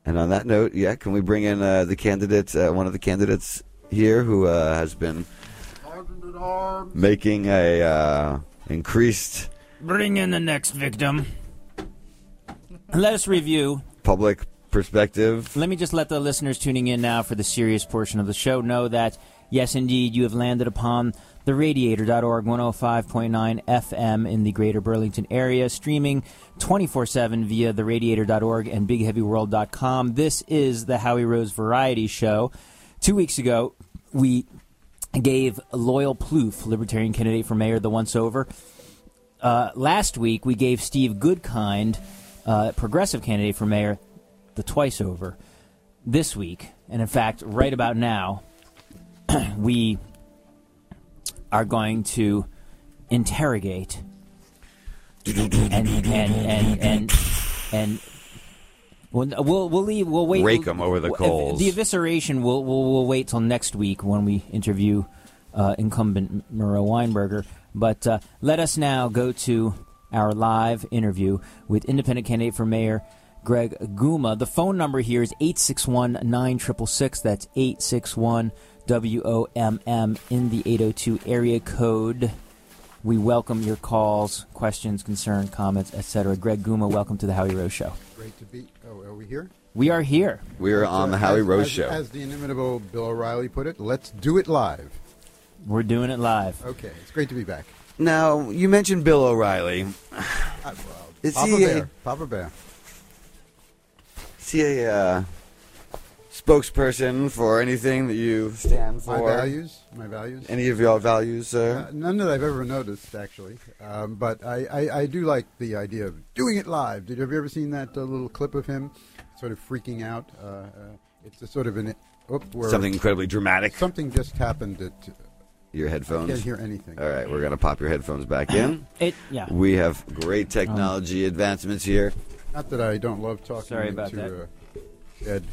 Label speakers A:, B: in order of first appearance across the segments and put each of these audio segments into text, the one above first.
A: And on that note, can we bring in the candidate, one of the candidates here who has been making a increased...
B: Bring in the next victim. Let us review.
A: Public perspective.
B: Let me just let the listeners tuning in now for the serious portion of the show know that, yes, indeed, you have landed upon the Radiator.org 105.9 FM in the greater Burlington area, streaming 24/7 via the Radiator.org and BigHeavyWorld.com. This is the Howie Rose Variety Show. 2 weeks ago, we gave Loyal Plouffe, Libertarian candidate for mayor, the once-over. Last week, we gave Steve Goodkind, Progressive candidate for mayor, the twice-over. This week, and in fact, right about now, we are going to interrogate and we'll wait.
A: Rake them over the coals.
B: The evisceration we'll wait till next week when we interview incumbent Murrow Weinberger. But let us now go to our live interview with independent candidate for mayor Greg Guma. The phone number here is 861-9666. That's 861-WOMM in the 802 area code. We welcome your calls, questions, concerns, comments, etc. Greg Guma, welcome to the Howie Rose Show.
C: Great to be. Oh, are we here?
B: We are here.
A: We are on the Howie Rose Show.
C: As the inimitable Bill O'Reilly put it, let's do it live.
B: We're doing it live.
C: Okay, it's great to be back.
A: Now, you mentioned Bill O'Reilly. Is
C: Papa Bear.
A: Is he a spokesperson for anything that you stand for?
C: My values.
A: Any of your values, sir?
C: None that I've ever noticed, actually. But I do like the idea of doing it live. Have you ever seen that little clip of him sort of freaking out? It's a sort of
A: something incredibly dramatic.
C: Something just happened at
A: your headphones.
C: I can't hear anything.
A: All right, we're going to pop your headphones back in. We have great technology advancements here.
C: Not that I don't love talking
B: to
C: dead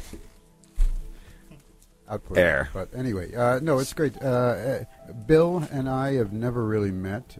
C: output.
A: Air.
C: But anyway, no, it's great. Bill and I have never really met.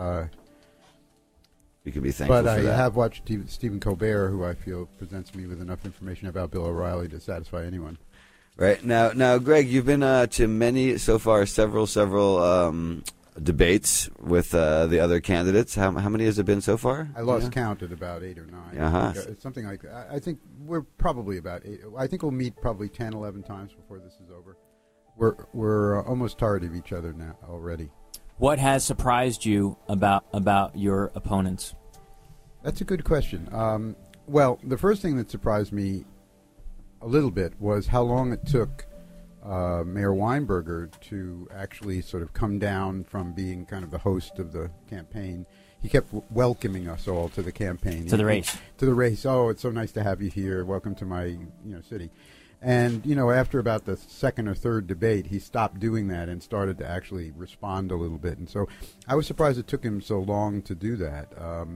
A: You can be thankful for that.
C: But I have watched Stephen Colbert, who I feel presents me with enough information about Bill O'Reilly to satisfy anyone.
A: Right. Now, Greg, you've been to many, so far, several debates with the other candidates. How many has it been so far?
C: I lost count at about 8 or 9. It's something like that. I think we're probably about 8. I think we'll meet probably 10, 11 times before this is over. We're almost tired of each other now already.
B: What has surprised you about your opponents?
C: That's a good question. Well, the first thing that surprised me a little bit was how long it took Mayor Weinberger to actually sort of come down from being kind of the host of the campaign. He kept welcoming us all to the campaign.
B: To the race.
C: To the race. Oh, it's so nice to have you here. Welcome to my city. And, after about the second or third debate, he stopped doing that and started to actually respond a little bit. And so I was surprised it took him so long to do that.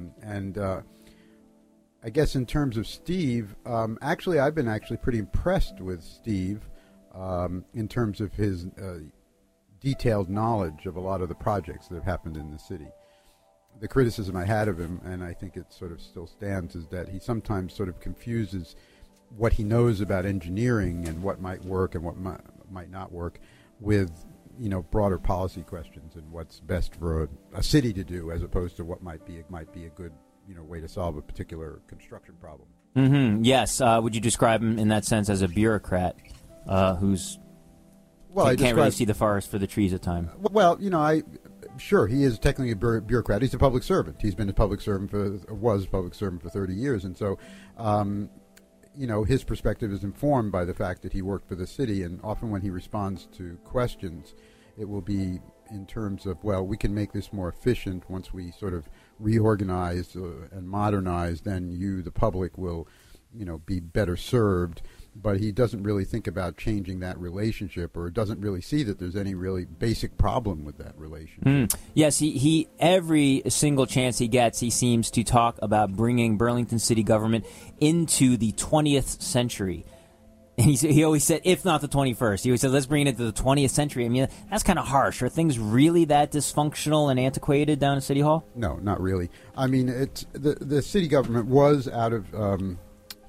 C: I guess in terms of Steve, actually I've been pretty impressed with Steve in terms of his detailed knowledge of a lot of the projects that have happened in the city. The criticism I had of him, and I think it sort of still stands, is that he sometimes sort of confuses what he knows about engineering and what might work and what might not work with broader policy questions and what's best for a city to do, as opposed to what might be a good way to solve a particular construction problem.
B: Mm-hmm. Yes. Would you describe him in that sense as a bureaucrat who's can't really see the forest for the trees at times?
C: Well, sure, he is technically a bureaucrat. He's a public servant. He's been was a public servant for 30 years, and so his perspective is informed by the fact that he worked for the city, and often when he responds to questions, it will be in terms of, well, we can make this more efficient once we sort of reorganize and modernize, then you, the public, will, be better served. But he doesn't really think about changing that relationship, or doesn't really see that there's any really basic problem with that relationship.
B: Yes, he every single chance he gets, he seems to talk about bringing Burlington city government into the 20th century. And he always said, if not the 21st. He always said, let's bring it into the 20th century. I mean, that's kind of harsh. Are things really that dysfunctional and antiquated down at City Hall?
C: No, not really. I mean, the city government was out of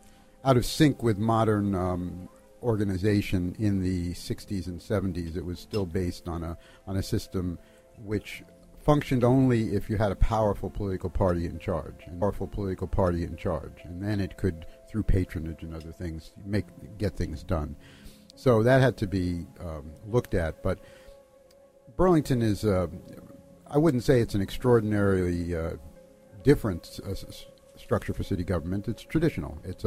C: out of sync with modern organization in the 60s and 70s. It was still based on a system which functioned only if you had a powerful political party in charge, and then it could, through patronage and other things, get things done. So that had to be looked at. But Burlington is, I wouldn't say it's an extraordinarily different structure for city government. It's traditional. It's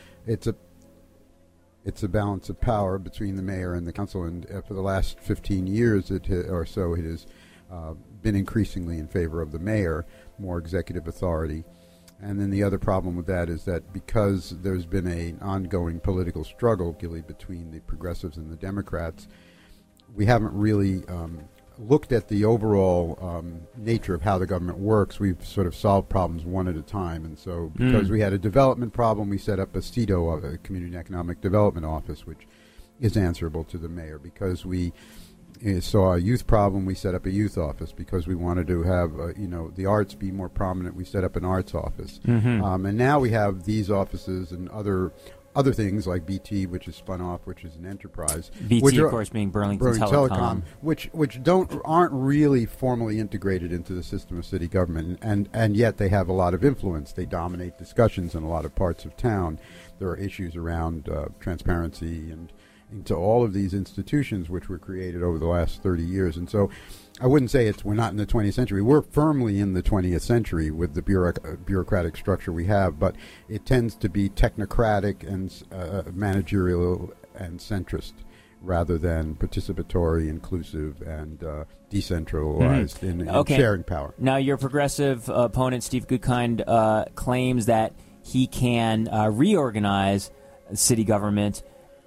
C: a balance of power between the mayor and the council, and for the last 15 years or so, it has been increasingly in favor of the mayor, more executive authority. And then the other problem with that is that because there's been an ongoing political struggle between the progressives and the Democrats, we haven't really looked at the overall nature of how the government works. We've sort of solved problems one at a time. And so because we had a development problem, we set up a CEDO, a Community Economic Development Office, which is answerable to the mayor. Because we saw a youth problem, we set up a youth office. Because we wanted to have the arts be more prominent, we set up an arts office. And now we have these offices and other things like BT, which is spun off, which is an enterprise.
B: BT, of course, being Burlington Telecom.
C: Which aren't really formally integrated into the system of city government, and yet they have a lot of influence. They dominate discussions in a lot of parts of town. There are issues around transparency and into all of these institutions which were created over the last 30 years. And so I wouldn't say we're not in the 20th century. We're firmly in the 20th century with the bureaucratic structure we have, but it tends to be technocratic and managerial and centrist rather than participatory, inclusive, and decentralized in sharing power.
B: Now, your progressive opponent, Steve Goodkind, claims that he can reorganize city government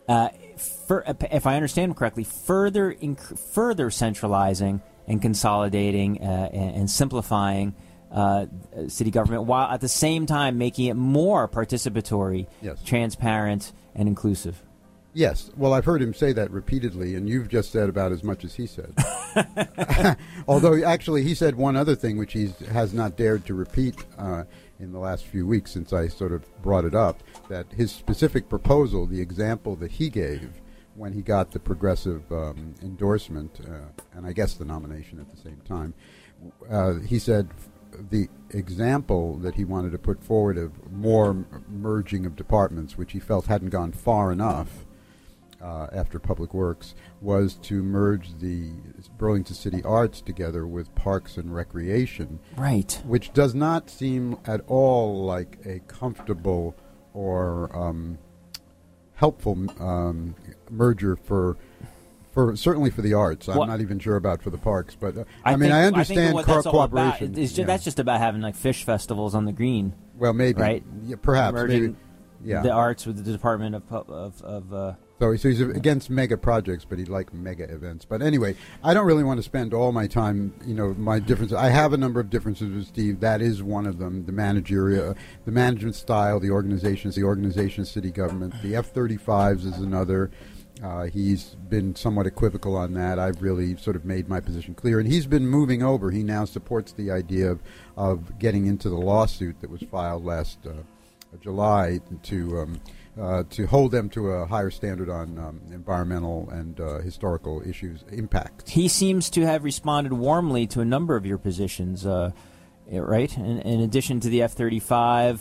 B: if I understand correctly, further centralizing and consolidating and simplifying city government, while at the same time making it more participatory, transparent, and inclusive.
C: Yes. Well, I've heard him say that repeatedly, and you've just said about as much as he said. Although, actually, he said one other thing which he has not dared to repeat in the last few weeks since I sort of brought it up, that his specific proposal, the example that he gave when he got the progressive endorsement, and I guess the nomination at the same time, he said the example that he wanted to put forward of more merging of departments, which he felt hadn't gone far enough after Public Works, was to merge the Burlington City Arts together with Parks and Recreation.
B: Right.
C: Which does not seem at all like a comfortable or helpful merger for certainly for the arts. I'm not even sure about for the parks, but I understand cooperation.
B: That's just about having like fish festivals on the green.
C: Well, maybe,
B: right?
C: Yeah, perhaps,
B: merging
C: maybe.
B: the arts with the Department of
C: So he's against mega projects, but he'd like mega events. But anyway, I don't really want to spend all my time, my differences. I have a number of differences with Steve. That is one of them, the management style, the organization of city government. The F-35s is another. He's been somewhat equivocal on that. I've really sort of made my position clear. And he's been moving over. He now supports the idea of getting into the lawsuit that was filed last July to hold them to a higher standard on environmental and historical issues impact.
B: He seems to have responded warmly to a number of your positions, right? In addition to the F-35,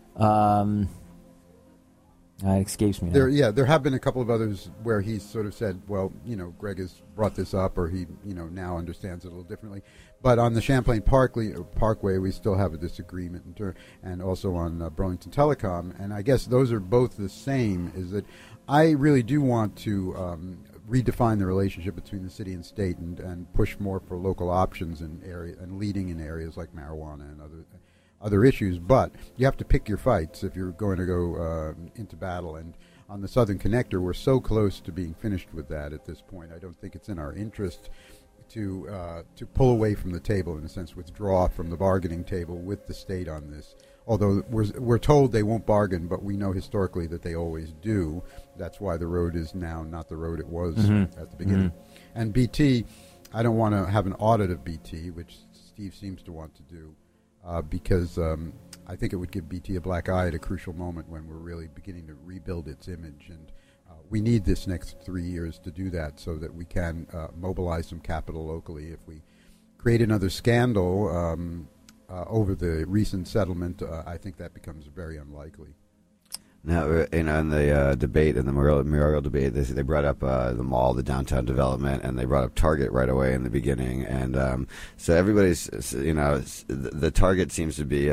B: it escapes me now.
C: There have been a couple of others where he's sort of said, well, Greg has brought this up, or he, now understands it a little differently. But on the Champlain Parkway, we still have a disagreement, and also on Burlington Telecom. And I guess those are both the same, is that I really do want to redefine the relationship between the city and state and push more for local options in leading in areas like marijuana and other issues. But you have to pick your fights if you're going to go into battle. And on the Southern Connector, we're so close to being finished with that at this point. I don't think it's in our interest to pull away from the table, in a sense, withdraw from the bargaining table with the state on this. Although we're told they won't bargain, but we know historically that they always do. That's why the road is now not the road it was at the beginning. And BT, I don't want to have an audit of BT, which Steve seems to want to do, because I think it would give BT a black eye at a crucial moment when we're really beginning to rebuild its image. And we need this next 3 years to do that so that we can mobilize some capital locally. If we create another scandal over the recent settlement, I think that becomes very unlikely.
A: Now, in the debate, in the mayoral debate, they brought up the mall, the downtown development, and they brought up Target right away in the beginning. And so everybody's, the Target seems to be,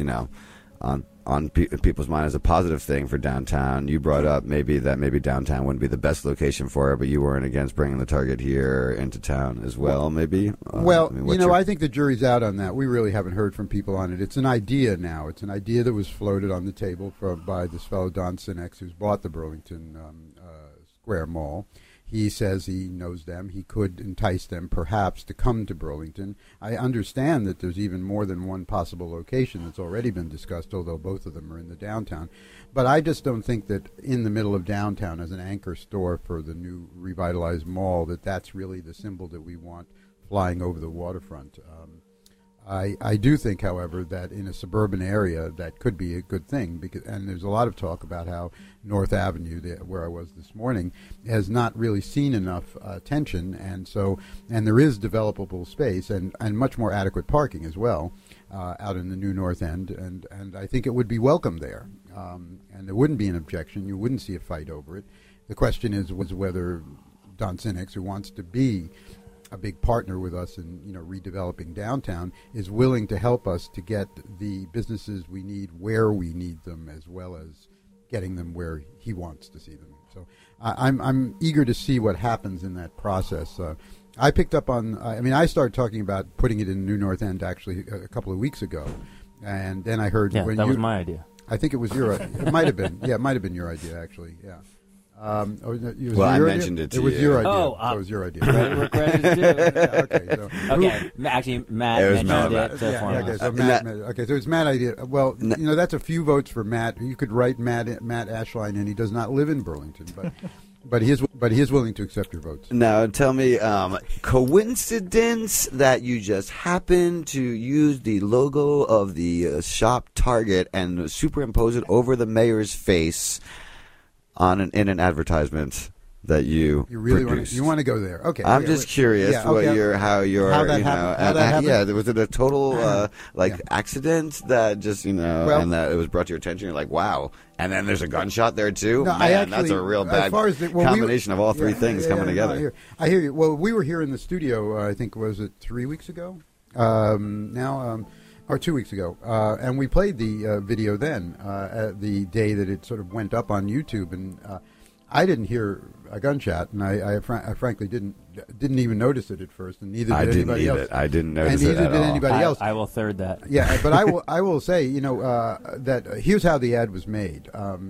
A: on people's mind as a positive thing for downtown. You brought up maybe downtown wouldn't be the best location for it, but you weren't against bringing the Target here into town as well, maybe?
C: I think the jury's out on that. We really haven't heard from people on it. It's an idea now. It's an idea that was floated on the table by this fellow Don Sinex, who's bought the Burlington Square Mall. He says he knows them. He could entice them, perhaps, to come to Burlington. I understand that there's even more than one possible location that's already been discussed, although both of them are in the downtown. But I just don't think that in the middle of downtown as an anchor store for the new revitalized mall, that's really the symbol that we want flying over the waterfront. I do think, however, that in a suburban area that could be a good thing, and there's a lot of talk about how North Avenue, where I was this morning, has not really seen enough attention, and there is developable space and much more adequate parking as well out in the new North End, and I think it would be welcome there, and there wouldn't be an objection. You wouldn't see a fight over it. The question was whether Don Sinex, who wants to be a big partner with us in redeveloping downtown, is willing to help us to get the businesses we need where we need them, as well as getting them where he wants to see them. So I'm eager to see what happens in that process. I picked up on. I started talking about putting it in New North End actually a couple of weeks ago, and then I heard
B: that was my idea.
C: I think it was your. It might have been. Yeah, it might have been your idea actually. Yeah.
A: I mentioned it to you.
C: It was your idea.
B: It
C: was your idea.
B: Actually, Matt mentioned it for me.
C: So it's Matt's idea. Well, that's a few votes for Matt. You could write Matt Ashline, and he does not live in Burlington, but he is willing to accept your votes.
A: Now, tell me, coincidence that you just happened to use the logo of the shop Target and superimpose it over the mayor's face in an advertisement that you
C: really
A: produced.
C: want to go there? Okay,
A: I'm just curious
C: how that
A: happened. Was it a total accident that just and that it was brought to your attention? You're like, wow, and then there's a gunshot there too.
C: No,
A: that's a real bad combination of all three things coming together.
C: No, I hear you. Well, we were here in the studio. I think was it 3 weeks ago? Or 2 weeks ago, and we played the video then, the day that it sort of went up on YouTube, and I didn't hear a gunshot, and I frankly didn't even notice it at first, and neither did anybody else.
A: I didn't notice
C: it
A: at all.
C: And neither did anybody else.
B: I will third that.
C: Yeah, but I will say, that here's how the ad was made.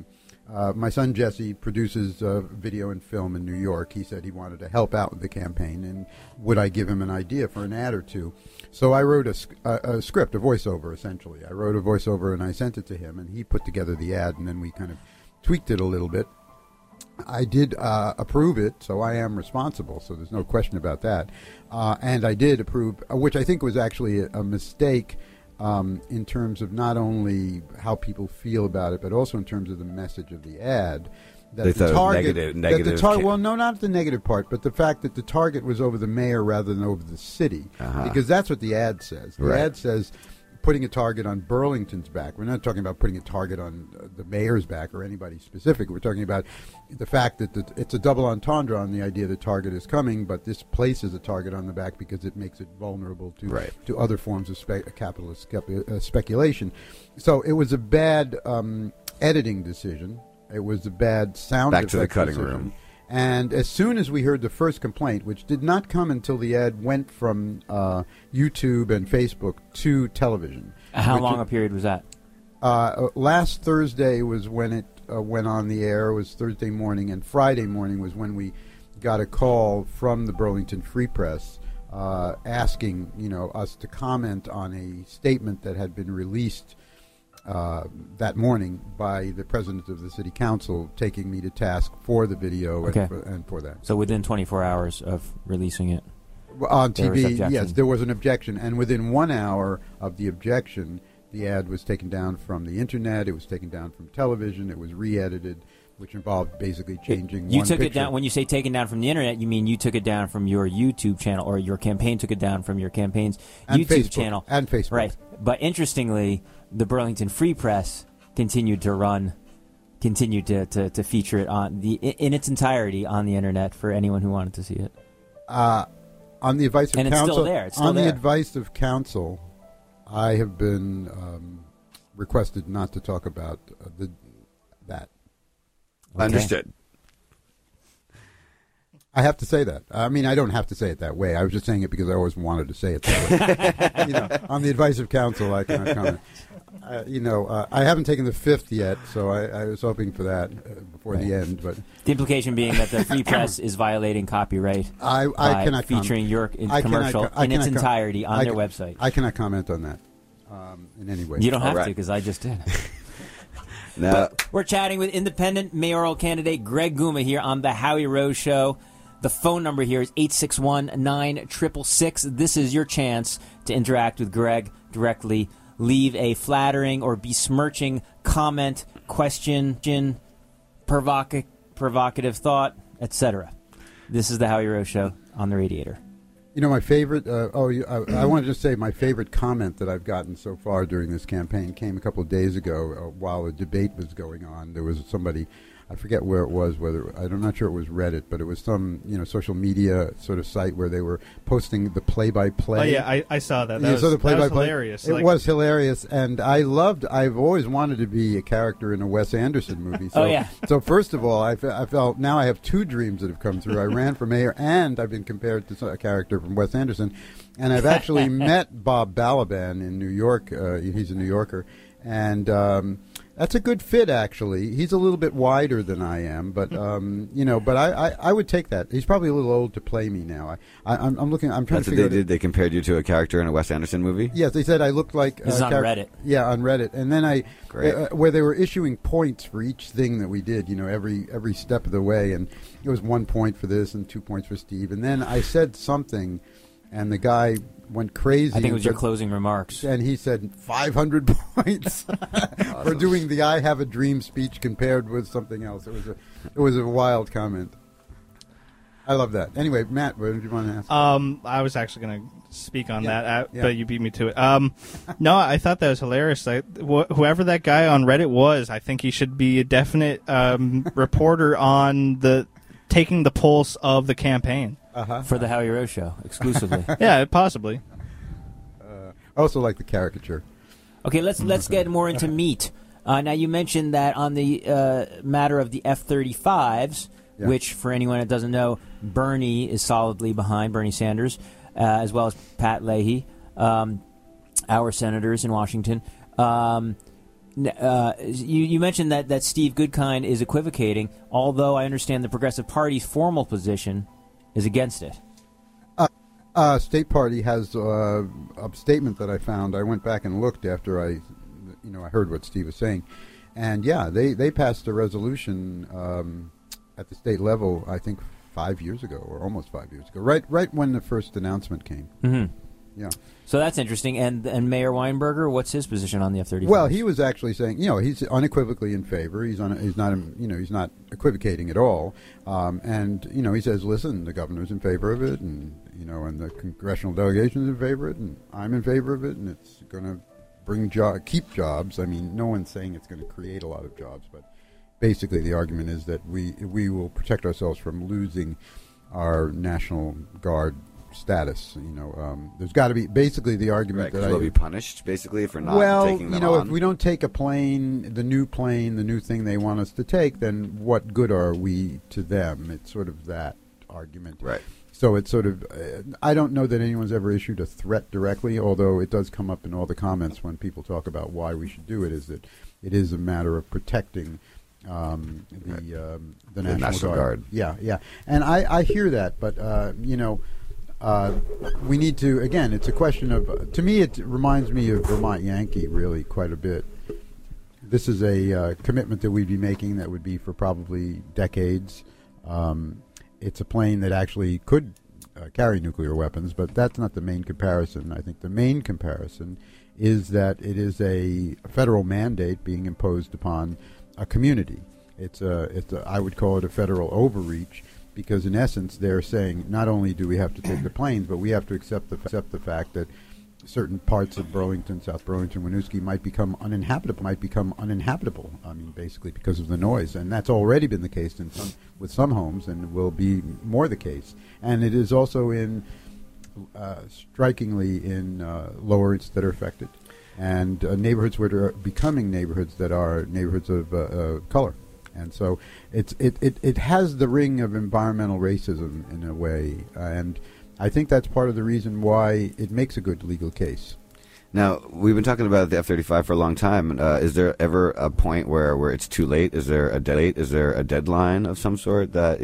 C: My son Jesse produces video and film in New York. He said he wanted to help out with the campaign, and would I give him an idea for an ad or two? So I wrote a script, a voiceover, essentially. I wrote a voiceover, and I sent it to him, and he put together the ad, and then we kind of tweaked it a little bit. I did approve it, so I am responsible, so there's no question about that. And I did approve, which I think was actually a mistake in terms of not only how people feel about it, but also in terms of the message of the ad. That
A: they thought it was negative.
C: Well, no, not the negative part, but the fact that the target was over the mayor rather than over the city, because that's what the ad says. The ad says putting a target on Burlington's back. We're not talking about putting a target on the mayor's back or anybody specific. We're talking about the fact that it's a double entendre on the idea that target is coming, but this places a target on the back because it makes it vulnerable to other forms of capitalist speculation. So it was a bad editing decision. It was a bad sound
A: back to the cutting
C: decision.
A: room.
C: And as soon as we heard the first complaint, which did not come until the ad went from YouTube and Facebook to television.
B: How long a period was that?
C: Last Thursday was when it went on the air. It was Thursday morning, and Friday morning was when we got a call from the Burlington Free Press asking us to comment on a statement that had been released that morning by the president of the city council, taking me to task for the video and for that.
B: So within 24 hours of releasing it?
C: On TV, yes, there was an objection. And within 1 hour of the objection, The ad was taken down from the internet. It was taken down from television. It was re-edited, which involved basically changing
B: You
C: one
B: took
C: picture.
B: it down. When you say taken down from the internet, you mean you took it down from your YouTube channel, or your campaign took it down from your campaign's
C: And
B: YouTube
C: Facebook.
B: channel.
C: And Facebook.
B: Right. But interestingly, the Burlington Free Press continued to feature it in its entirety on the internet for anyone who wanted to see it.
C: On the advice of
B: And it's
C: counsel,
B: still there. It's still
C: on
B: there.
C: the advice of counsel, I have been requested not to talk about that.
B: Okay.
A: Understood.
C: I have to say that. I mean, I don't have to say it that way. I was just saying it because I always wanted to say it that way. On the advice of counsel, I cannot comment. I haven't taken the fifth yet, so I was hoping for that before the end. But
B: the implication being that the Free Press is violating copyright
C: I
B: by
C: cannot
B: featuring your commercial in its entirety on their website.
C: I cannot comment on that in any way.
B: You don't have
A: All right.
B: to, because I just did.
A: Now,
B: But we're chatting with independent mayoral candidate Greg Guma here on the Howie Rose Show. The phone number here is 861-9666. This is your chance to interact with Greg directly. Leave a flattering or besmirching comment, question, provocative thought, etc. This is the Howie Rose Show on the Radiator.
C: My favorite. I want to just say my favorite comment that I've gotten so far during this campaign came a couple of days ago while a debate was going on. There was somebody, I forget where it was. I'm not sure it was Reddit, but it was some social media sort of site where they were posting the play-by-play.
D: Oh yeah, I saw that.
C: That was
D: hilarious.
C: It was hilarious, and I've always wanted to be a character in a Wes Anderson movie. So, So first of all, I felt now I have two dreams that have come through. I ran for mayor, and I've been compared to a character from Wes Anderson, and I've actually met Bob Balaban in New York. He's a New Yorker, and that's a good fit, actually. He's a little bit wider than I am, but but I would take that. He's probably a little old to play me now. I'm looking. I'm trying
A: that's
C: to
A: what
C: figure
A: they did. They compared you to a character in a Wes Anderson movie?
C: Yes, they said I looked like.
B: This is on Reddit.
C: Yeah, on Reddit, and then
A: Great.
C: where they were issuing points for each thing that we did. Every step of the way, and it was 1 point for this and 2 points for Steve. And then I said something, and the guy went crazy.
B: I think it was your closing remarks.
C: And he said 500 points for doing the "I have a dream" speech compared with something else. It was a wild comment. I love that. Anyway, Matt, what did you want to ask?
D: I was actually going to speak on that, but you beat me to it. No, I thought that was hilarious. Whoever that guy on Reddit was, I think he should be a definite reporter on taking the pulse of the campaign.
B: For the Howie Rose Show, exclusively.
D: Yeah, possibly.
C: I also like the caricature.
B: Okay, let's get more into meat. Now, you mentioned that on the matter of the F-35s, which, for anyone that doesn't know, Bernie is solidly behind, Bernie Sanders, as well as Pat Leahy, our senators in Washington. You mentioned that Steve Goodkind is equivocating, although I understand the Progressive Party's formal position is against it.
C: State Party has a statement that I found. I went back and looked after I heard what Steve was saying, and they passed a resolution at the state level. I think 5 years ago, or almost 5 years ago, right when the first announcement came.
B: Mm-hmm.
C: Yeah.
B: So that's interesting. And Mayor Weinberger, what's his position on the F-35?
C: Well, he was actually saying, he's unequivocally in favor. He's not equivocating at all. And he says, listen, the governor's in favor of it, and and the congressional delegation's in favor of it, and I'm in favor of it, and it's going to keep jobs. I mean, no one's saying it's going to create a lot of jobs, but basically the argument is that we will protect ourselves from losing our National Guard status. There's got to be basically the argument that
A: they'll be punished basically for not taking them on.
C: If we don't take a plane, the new thing they want us to take, then what good are we to them? It's sort of that argument,
A: right?
C: So it's sort of I don't know that anyone's ever issued a threat directly, although it does come up in all the comments when people talk about why we should do it. Is that it is a matter of protecting the National Guard. Yeah, and I hear that, but we need to, again, it's a question of, to me it reminds me of Vermont Yankee really quite a bit. This is a commitment that we'd be making that would be for probably decades. It's a plane that actually could carry nuclear weapons, but that's not the main comparison. I think the main comparison is that it is a federal mandate being imposed upon a community. I would call it a federal overreach, because in essence they're saying not only do we have to take the planes, but we have to accept the fact that certain parts of Burlington, South Burlington, Winooski might become uninhabitable. I mean, basically because of the noise, and that's already been the case with some homes, and will be more the case. And it is also strikingly in lowers that are affected, and neighborhoods where are becoming neighborhoods that are neighborhoods of color. And so it has the ring of environmental racism in a way, and I think that's part of the reason why it makes a good legal case.
A: Now, we've been talking about the F-35 for a long time. Is there ever a point where it's too late? Is there a date? Is there a deadline of some sort that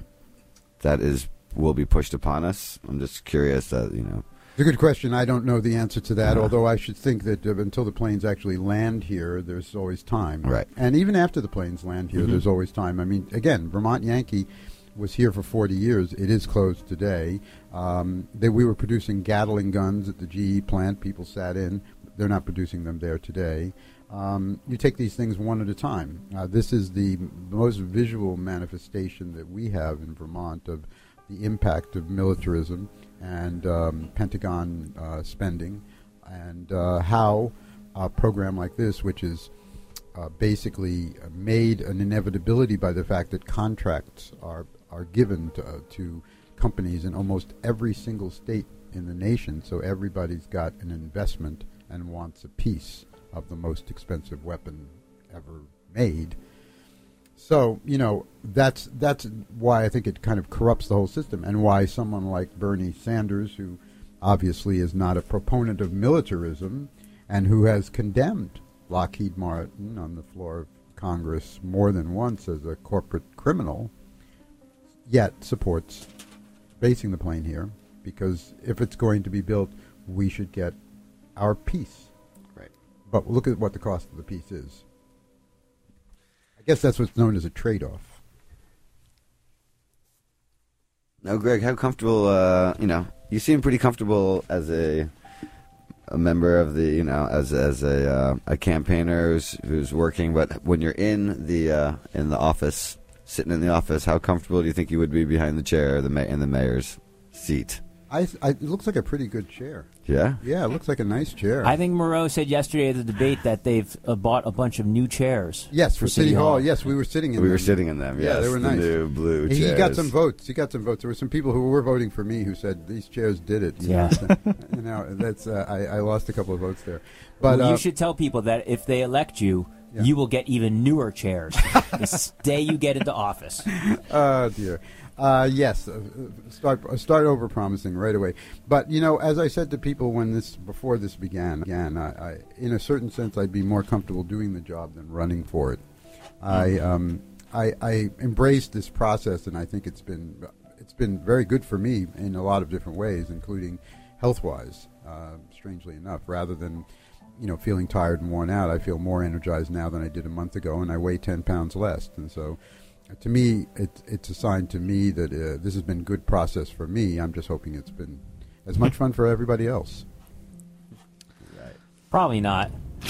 A: will be pushed upon us? I'm just curious
C: It's a good question. I don't know the answer to that, although I should think that until the planes actually land here, there's always time.
A: Right.
C: And even after the planes land here, there's always time. I mean, again, Vermont Yankee was here for 40 years. It is closed today. We were producing Gatling guns at the GE plant. People sat in. They're not producing them there today. You take these things one at a time. This is the most visual manifestation that we have in Vermont of the impact of militarism and Pentagon spending, and how a program like this, which is basically made an inevitability by the fact that contracts are given to companies in almost every single state in the nation, so everybody's got an investment and wants a piece of the most expensive weapon ever made. So, that's why I think it kind of corrupts the whole system, and why someone like Bernie Sanders, who obviously is not a proponent of militarism and who has condemned Lockheed Martin on the floor of Congress more than once as a corporate criminal, yet supports basing the plane here, because if it's going to be built, we should get our piece.
A: Right.
C: But look at what the cost of the piece is. I guess that's what's known as a trade-off.
A: Now, Greg, how comfortable, you seem pretty comfortable as a member of the, as a campaigner who's working, but when you're in the office, sitting in the office, how comfortable do you think you would be behind the chair in the mayor's seat?
C: It looks like a pretty good chair.
A: Yeah?
C: Yeah, it looks like a nice chair.
B: I think Moreau said yesterday at the debate that they've bought a bunch of new chairs.
C: Yes, for City Hall. Yes, we were sitting in them.
A: We were sitting in them, yes.
C: Yeah, they were nice.
A: The new blue chairs.
C: He got some votes. There were some people who were voting for me who said these chairs did it. That's I lost a couple of votes there. But
B: you should tell people that if they elect you, you will get even newer chairs the day you get into office.
C: Oh, dear. Yes, start over promising right away. But as I said to people before this began, I in a certain sense I'd be more comfortable doing the job than running for it. I embraced this process, and I think it's been very good for me in a lot of different ways, including health-wise. Strangely enough, rather than feeling tired and worn out, I feel more energized now than I did a month ago, and I weigh 10 pounds less, and so. To me, it's a sign to me that this has been a good process for me. I'm just hoping it's been as much fun for everybody else.
A: Right.
B: Probably not.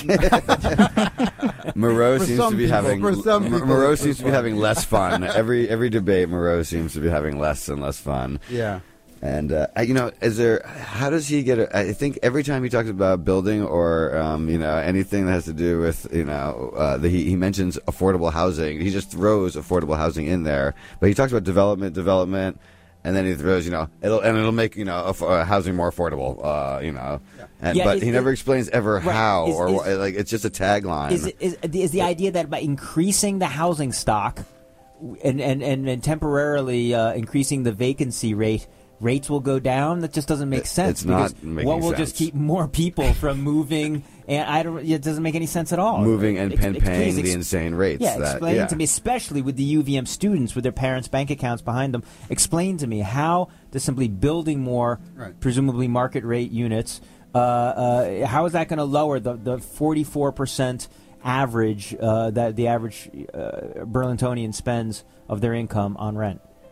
A: Moreau seems to be having less fun. Every debate, Moreau seems to be having less and less fun.
C: Yeah.
A: And how does he get it? I think every time he talks about building or anything that has to do with he mentions affordable housing, he just throws affordable housing in there. But he talks about development, and then he throws it'll make housing more affordable. But he never explains ever how it's just a tagline.
B: Is the idea that by increasing the housing stock and temporarily increasing the vacancy rate, rates will go down? That just doesn't make sense.
A: It's not making sense.
B: What will just keep more people from moving? And it doesn't make any sense at all.
A: Moving and paying the insane rates.
B: Yeah, explain to me, especially with the UVM students with their parents' bank accounts behind them. Explain to me how does simply building more, presumably market rate units, how is that going to lower the 44% average that the average Burlingtonian spends of their income on rent?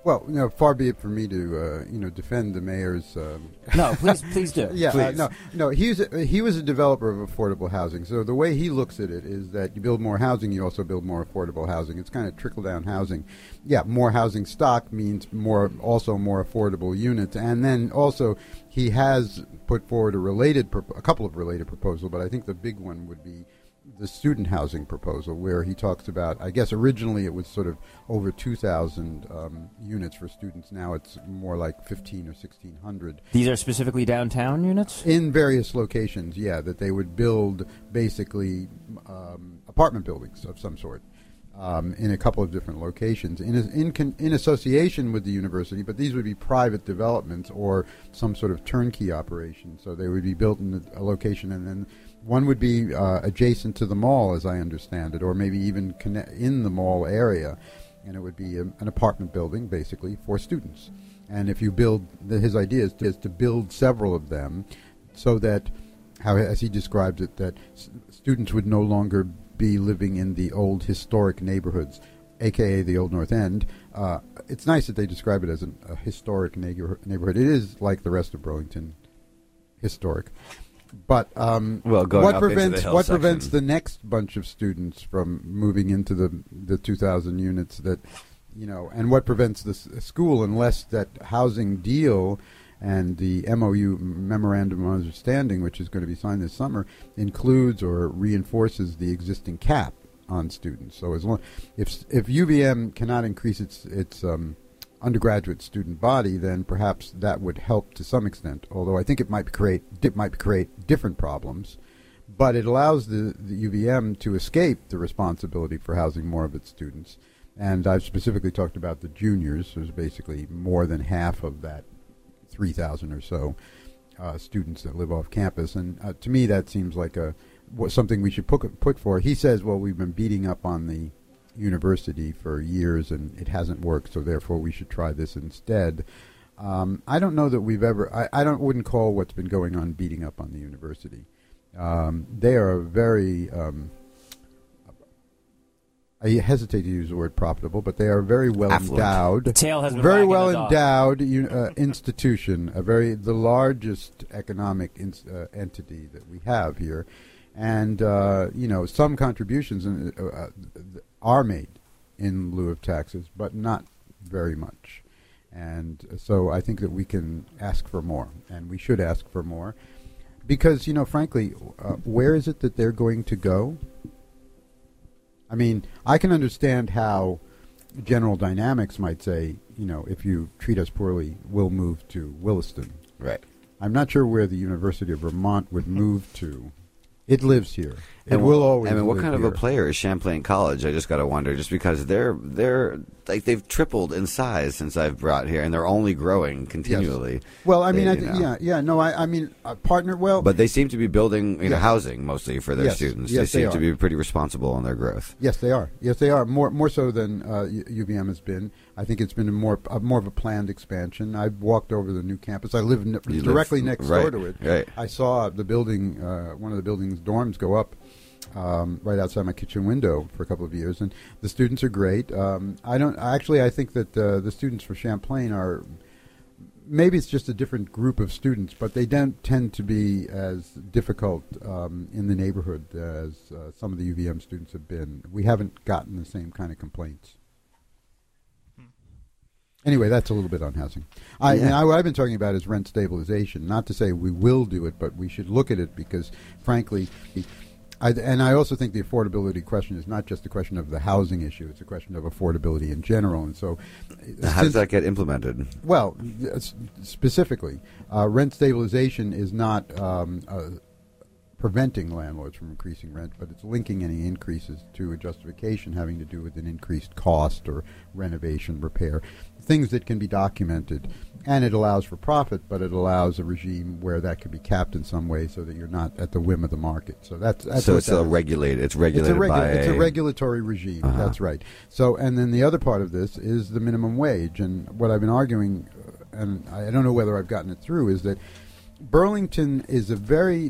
C: Well, far be it from me to defend the mayor's.
B: No, please do.
C: Yeah,
B: please.
C: No. He was a developer of affordable housing. So the way he looks at it is that you build more housing, you also build more affordable housing. It's kind of trickle down housing. Yeah, more housing stock means more affordable units, and then also he has put forward a couple of related proposals, but I think the big one would be the student housing proposal, where he talks about, I guess originally it was sort of over 2,000 units for students. Now it's more like 1,500 or 1,600.
B: These are specifically downtown units?
C: In various locations, yeah, that they would build basically apartment buildings of some sort in a couple of different locations in association with the university, but these would be private developments or some sort of turnkey operation. So they would be built in a location, and then one would be adjacent to the mall, as I understand it, or maybe even in the mall area, and it would be an apartment building, basically, for students. And if you build, his idea is to build several of them so that, as he describes it, that students would no longer be living in the old historic neighborhoods, a.k.a. the Old North End. It's nice that they describe it as a historic neighborhood. It is, like the rest of Burlington, historic. But what prevents the next bunch of students from moving into the 2,000 units and what prevents the school, unless that housing deal and the MOU, Memorandum of Understanding, which is going to be signed this summer, includes or reinforces the existing cap on students. So if UVM cannot increase its undergraduate student body, then perhaps that would help to some extent, although I think it might create different problems. But it allows the UVM to escape the responsibility for housing more of its students. And I've specifically talked about the juniors. There's basically more than half of that 3,000 or so students that live off campus. And to me, that seems like something we should put for. He says, well, we've been beating up on the university for years and it hasn't worked, so therefore we should try this instead. I don't know that we've ever. I wouldn't call what's been going on beating up on the university. They are very. I hesitate to use the word profitable, but they are very well endowed.
B: The tail has been
C: very well endowed institution, the largest economic entity that we have here, and some contributions are made in lieu of taxes, but not very much. And so I think that we can ask for more, and we should ask for more, because frankly, where is it that they're going to go? I mean, I can understand how General Dynamics might say, if you treat us poorly, we'll move to Williston.
A: Right.
C: I'm not sure where the University of Vermont would move to. It lives here. It will always.
A: I mean, what kind
C: here.
A: of a player is Champlain College? I just got to wonder, just because they're like they've tripled in size since I've brought here, and they're only growing continually.
C: Yes. Well, I mean, I mean, partner. Well,
A: but they seem to be building, housing mostly for their students.
C: Yes,
A: they seem to be pretty responsible in their growth.
C: Yes, they are. Yes, they are. More so than UVM has been. I think it's been more of a planned expansion. I've walked over the new campus. I live directly next door to it.
A: Right.
C: I saw the building, one of the building's dorms go up right outside my kitchen window for a couple of years, and the students are great. I think that the students for Champlain are, maybe it's just a different group of students, but they don't tend to be as difficult in the neighborhood as some of the UVM students have been. We haven't gotten the same kind of complaints. Anyway, that's a little bit on housing. What I've been talking about is rent stabilization. Not to say we will do it, but we should look at it because, frankly, I also think the affordability question is not just a question of the housing issue; it's a question of affordability in general. And so,
A: how does that get implemented?
C: Well, specifically, rent stabilization is not preventing landlords from increasing rent, but it's linking any increases to a justification having to do with an increased cost or renovation, repair, things that can be documented. And it allows for profit, but it allows a regime where that can be capped in some way so that you're not at the whim of the market. So that's
A: so it's regulated. It's regulated
C: it's a regulatory regime. Uh-huh. That's right. So, and then the other part of this is the minimum wage. And what I've been arguing, and I don't know whether I've gotten it through, is that Burlington is a very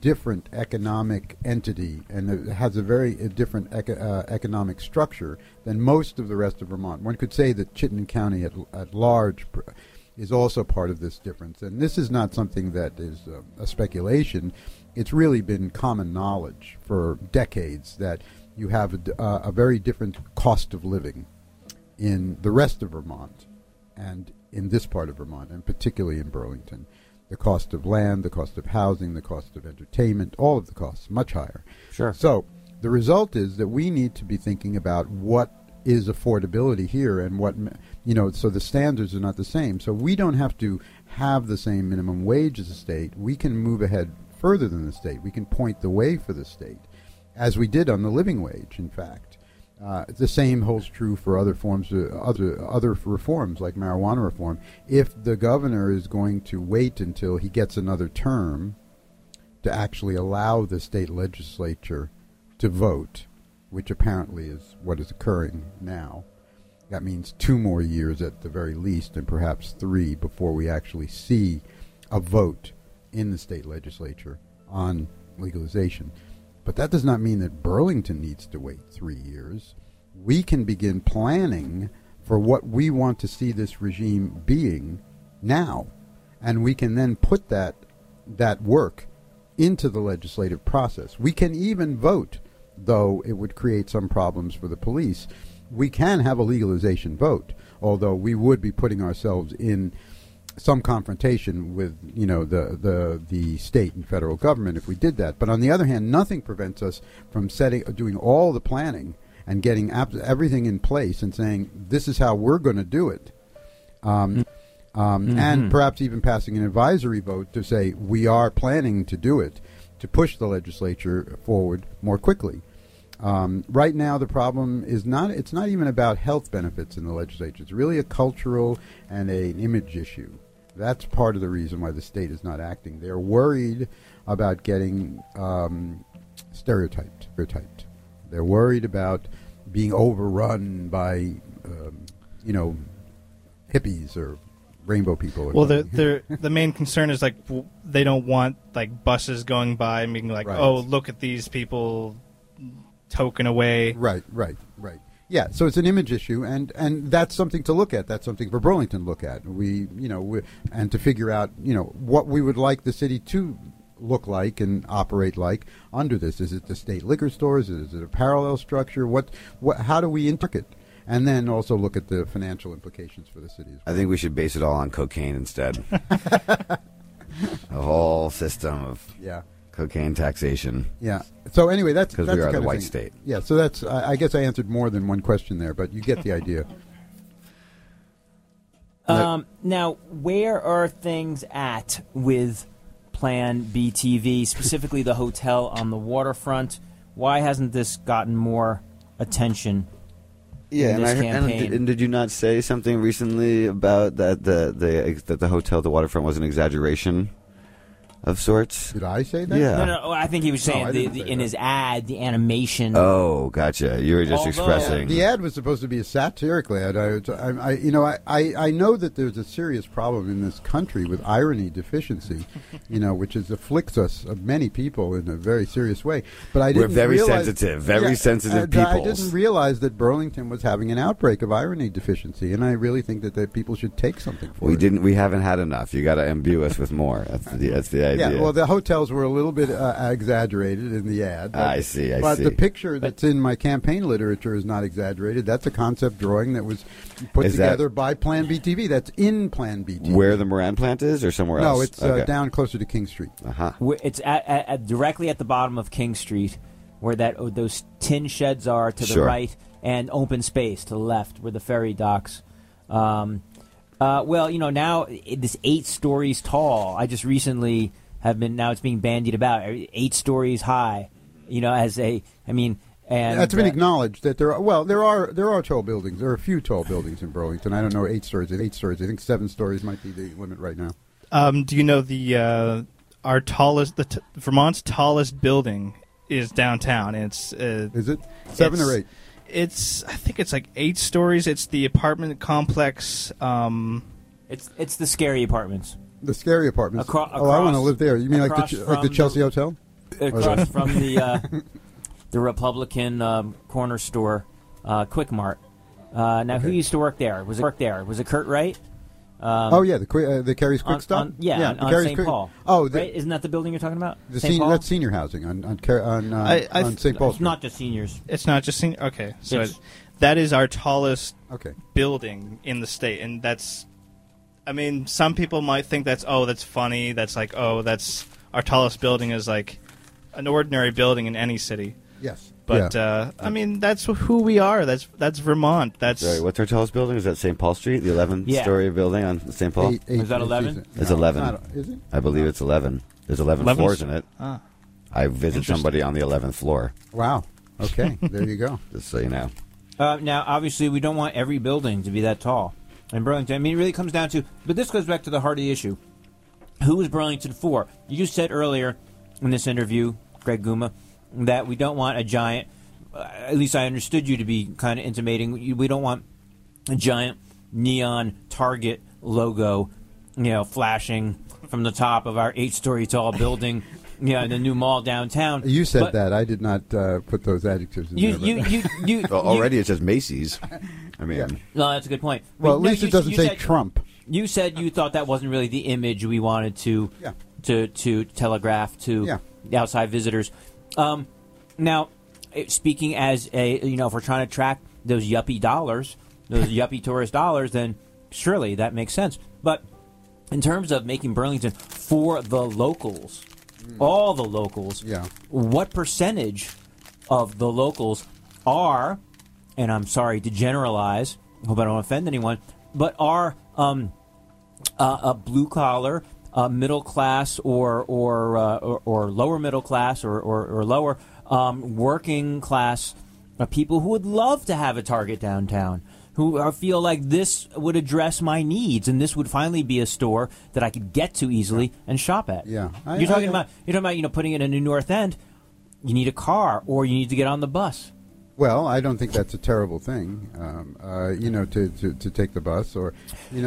C: different economic entity, and it has a very different economic structure than most of the rest of Vermont. One could say that Chittenden County at large is also part of this difference. And this is not something that is a speculation. It's really been common knowledge for decades that you have a very different cost of living in the rest of Vermont and in this part of Vermont, and particularly in Burlington. The cost of land, the cost of housing, the cost of entertainment, all of the costs, much higher.
B: Sure.
C: So the result is that we need to be thinking about what is affordability here and what, so the standards are not the same. So we don't have to have the same minimum wage as the state. We can move ahead further than the state. We can point the way for the state, as we did on the living wage, in fact. The same holds true for other forms, other reforms like marijuana reform. If the governor is going to wait until he gets another term to actually allow the state legislature to vote, which apparently is what is occurring now, that means 2 more years at the very least, and perhaps 3 before we actually see a vote in the state legislature on legalization. But that does not mean that Burlington needs to wait 3 years. We can begin planning for what we want to see this regime being now. And we can then put that work into the legislative process. We can even vote, though it would create some problems for the police. We can have a legalization vote, although we would be putting ourselves in some confrontation with, the state and federal government if we did that. But on the other hand, nothing prevents us from doing all the planning and getting everything in place and saying, this is how we're going to do it. And perhaps even passing an advisory vote to say, we are planning to do it, to push the legislature forward more quickly. Right now, the problem is it's not even about health benefits in the legislature. It's really a cultural and an image issue. That's part of the reason why the state is not acting. They're worried about getting stereotyped. They're worried about being overrun by, hippies or rainbow people.
D: Well, the main concern is they don't want buses going by and being like, right. Oh, look at these people token away.
C: Right. Yeah, so it's an image issue, and that's something to look at. That's something for Burlington to look at. And to figure out, what we would like the city to look like and operate like under this. Is it the state liquor stores? Is it a parallel structure? How do we integrate? And then also look at the financial implications for the city as well.
A: I think we should base it all on cocaine instead. A whole system of cocaine taxation.
C: Yeah. So anyway, that's
A: because we are the white state.
C: Yeah. So that's. I guess I answered more than one question there, but you get the idea.
B: Now, where are things at with Plan BTV, specifically the hotel on the waterfront? Why hasn't this gotten more attention?
A: Yeah, and did you not say something recently about that the hotel at the waterfront was an exaggeration of sorts?
C: Did I say that?
B: Yeah. No, I think he was saying in his ad, the animation.
A: Oh, gotcha. You were just expressing.
C: The ad was supposed to be a satirical ad. I know that there's a serious problem in this country with irony deficiency, which afflicts us, many people, in a very serious way. But I didn't realize,
A: sensitive people.
C: I didn't realize that Burlington was having an outbreak of irony deficiency, and I really think that people should take something for it.
A: We haven't had enough. You got to imbue us with more. That's the idea.
C: Yeah, well, the hotels were a little bit exaggerated in the ad.
A: I see.
C: But the picture that's in my campaign literature is not exaggerated. That's a concept drawing that was put together by Plan BTV. That's in Plan BTV.
A: Where the Moran plant is, or somewhere else?
C: No, it's down closer to King Street.
A: Uh-huh.
B: It's directly at the bottom of King Street, where those tin sheds are to the right, and open space to the left, where the ferry docks. Now this 8 stories tall. I just recently now it's being bandied about 8 stories high. That's been
C: acknowledged that there are tall buildings. There are a few tall buildings in Burlington. I don't know 8 stories. 8 stories. I think 7 stories might be the limit right now.
D: Do you know our tallest, Vermont's tallest building is downtown? Is
C: it 7 or 8?
D: I think it's 8 stories. It's the apartment complex.
B: It's the Scary Apartments.
C: The Scary Apartments. I want to live there. You mean like the Chelsea Hotel?
B: across from the Republican corner store, Quick Mart. Now, who used to work there? Was it Kurt Wright?
C: The Carrie's Quick Stop?
B: On St. Paul.
C: Oh,
B: right? Isn't that the building you're talking about?
C: That's senior housing on St. Paul.
B: It's not just seniors.
D: It's not just senior. Okay, so that is our tallest
C: Okay.
D: building in the state, and that's, I mean, some people might think that's funny. That's like, that's our tallest building is like an ordinary building in any city.
C: Yes.
D: But I mean, that's who we are. That's Vermont. That's
A: Sorry, what's our tallest building? Is that St. Paul Street, the 11-story building on St. Paul?
B: Is that 11?
A: It's 11.
C: Is it?
A: I believe it's 11. There's 11 floors in it.
D: Ah.
A: I visited somebody on the 11th floor.
C: Wow. Okay, there you go.
A: Just so you know.
B: Now, obviously, we don't want every building to be that tall in Burlington. I mean, it really comes down to, but this goes back to the heart of the issue. Who is Burlington for? You said earlier in this interview, Greg Guma, that we don't want a giant, at least I understood you to be kind of intimating, we don't want a giant neon Target logo, flashing from the top of our 8-story tall building, in the new mall downtown.
C: You said that. I did not put those adjectives in there.
A: Already it says Macy's. I mean...
B: No, that's a good point.
C: Well, at least it doesn't say Trump.
B: You said you thought that wasn't really the image we wanted to telegraph to the outside visitors. Now, speaking as if we're trying to track those yuppie dollars, those yuppie tourist dollars, then surely that makes sense. But in terms of making Burlington for the locals, all the locals, what percentage of the locals are, and I'm sorry to generalize, hope I don't offend anyone, but are a blue collar, middle class, or lower middle class, or lower working class people who would love to have a Target downtown, who feel like this would address my needs, and this would finally be a store that I could get to easily and shop at.
C: Yeah,
B: you're talking about putting in a new North End. You need a car, or you need to get on the bus.
C: Well, I don't think that's a terrible thing, to take the bus, or,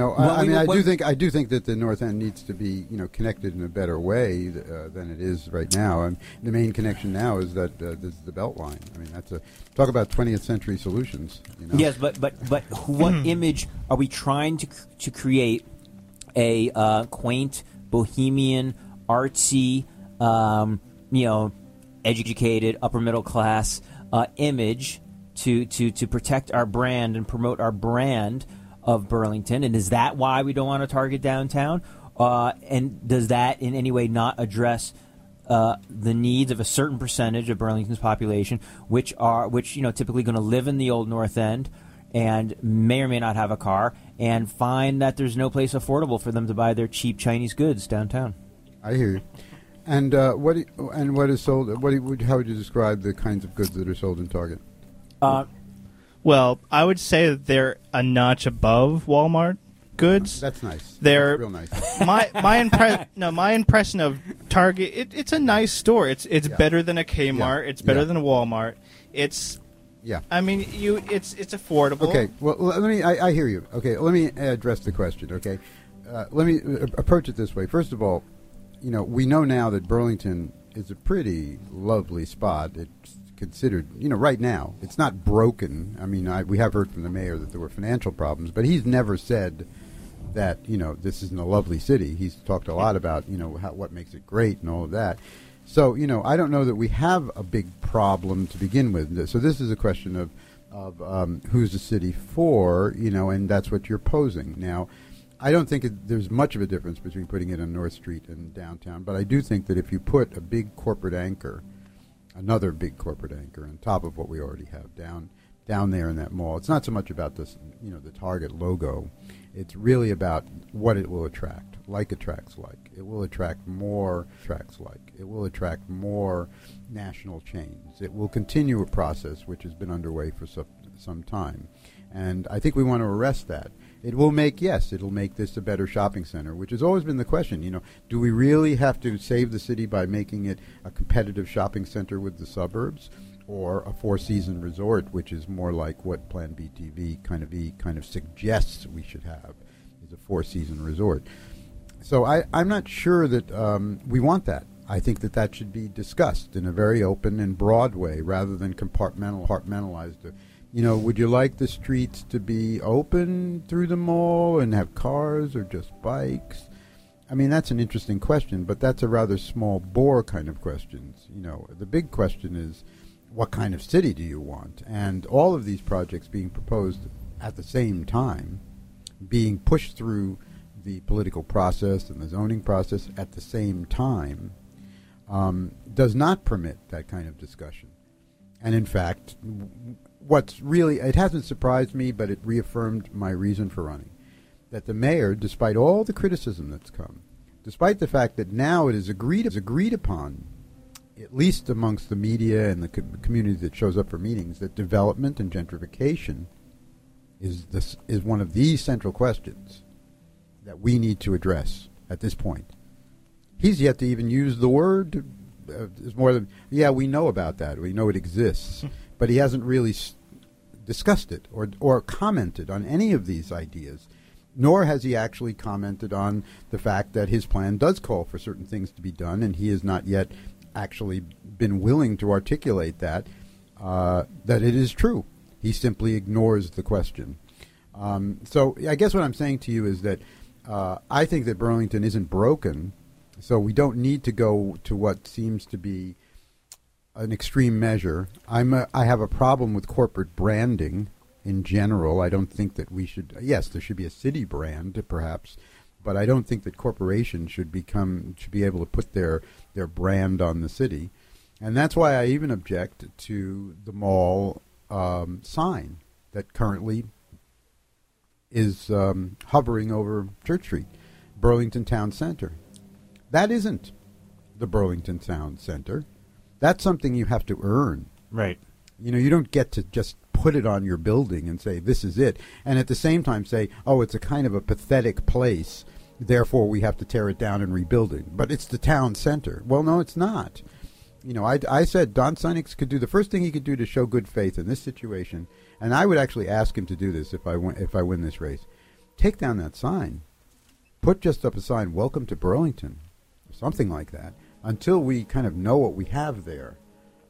C: I do think that the North End needs to be, connected in a better way than it is right now. And the main connection now is that this is the Beltline. I mean, talk about 20th century solutions.
B: Yes, but what image are we trying to create? A quaint, bohemian, artsy, educated, upper middle class image to protect our brand and promote our brand of Burlington, and is that why we don't want to target downtown? And does that in any way not address the needs of a certain percentage of Burlington's population, which typically going to live in the old North End and may or may not have a car, and find that there's no place affordable for them to buy their cheap Chinese goods downtown?
C: I hear you. And what is sold? How would you describe the kinds of goods that are sold in Target?
D: Well, I would say that they're a notch above Walmart goods.
C: That's nice.
D: They're
C: real nice.
D: My impression of Target. It's a nice store. It's better than a Kmart. It's better than a Walmart. It's.
C: Yeah.
D: I mean, it's affordable.
C: Okay. Well, I hear you. Okay. Let me address the question. Okay. Let me approach it this way. First of all, we know now that Burlington is a pretty lovely spot. It's considered, right now, it's not broken. I mean, we have heard from the mayor that there were financial problems, but he's never said that, this isn't a lovely city. He's talked a lot about, what makes it great and all of that. So, I don't know that we have a big problem to begin with. So this is a question of who's the city for, and that's what you're posing. Now, I don't think there's much of a difference between putting it on North Street and downtown, but I do think that if you put a big corporate anchor, another big corporate anchor on top of what we already have down there in that mall, it's not so much about this, the Target logo. It's really about what it will attract, like attracts like. It will attract more attracts like. It will attract more national chains. It will continue a process which has been underway for some time. And I think we want to arrest that. It'll make this a better shopping center, which has always been the question. Do we really have to save the city by making it a competitive shopping center with the suburbs, or a four-season resort, which is more like what Plan B TV kind of suggests we should have, is a four-season resort. So I'm not sure that we want that. I think that should be discussed in a very open and broad way rather than compartmentalized. Would you like the streets to be open through the mall and have cars or just bikes? I mean, that's an interesting question, but that's a rather small bore kind of question. The big question is, what kind of city do you want? And all of these projects being proposed at the same time, being pushed through the political process and the zoning process at the same time, does not permit that kind of discussion. And in fact, it hasn't surprised me, but it reaffirmed my reason for running, that the mayor, despite all the criticism that's come, despite the fact that now it is agreed upon, at least amongst the media and the community that shows up for meetings, that development and gentrification is one of the central questions that we need to address at this point. He's yet to even use the word. It's more than, we know about that. We know it exists. But he hasn't really discussed it or commented on any of these ideas, nor has he actually commented on the fact that his plan does call for certain things to be done, and he has not yet actually been willing to articulate that it is true. He simply ignores the question. So I guess what I'm saying to you is that I think that Burlington isn't broken, so we don't need to go to what seems to be an extreme measure. I have a problem with corporate branding in general. I don't think that we should. Yes, there should be a city brand, perhaps, but I don't think that corporations should be able to put their brand on the city, and that's why I even object to the mall sign that currently is hovering over Church Street, Burlington Town Center. That isn't the Burlington Town Center. That's something you have to earn.
B: Right.
C: You don't get to just put it on your building and say, this is it. And at the same time say, oh, it's a kind of a pathetic place, therefore we have to tear it down and rebuild it. But it's the town center. Well, no, it's not. I said Don Seinex could do the first thing he could do to show good faith in this situation, and I would actually ask him to do this if I win this race. Take down that sign. Put just up a sign, welcome to Burlington, something like that, until we kind of know what we have there.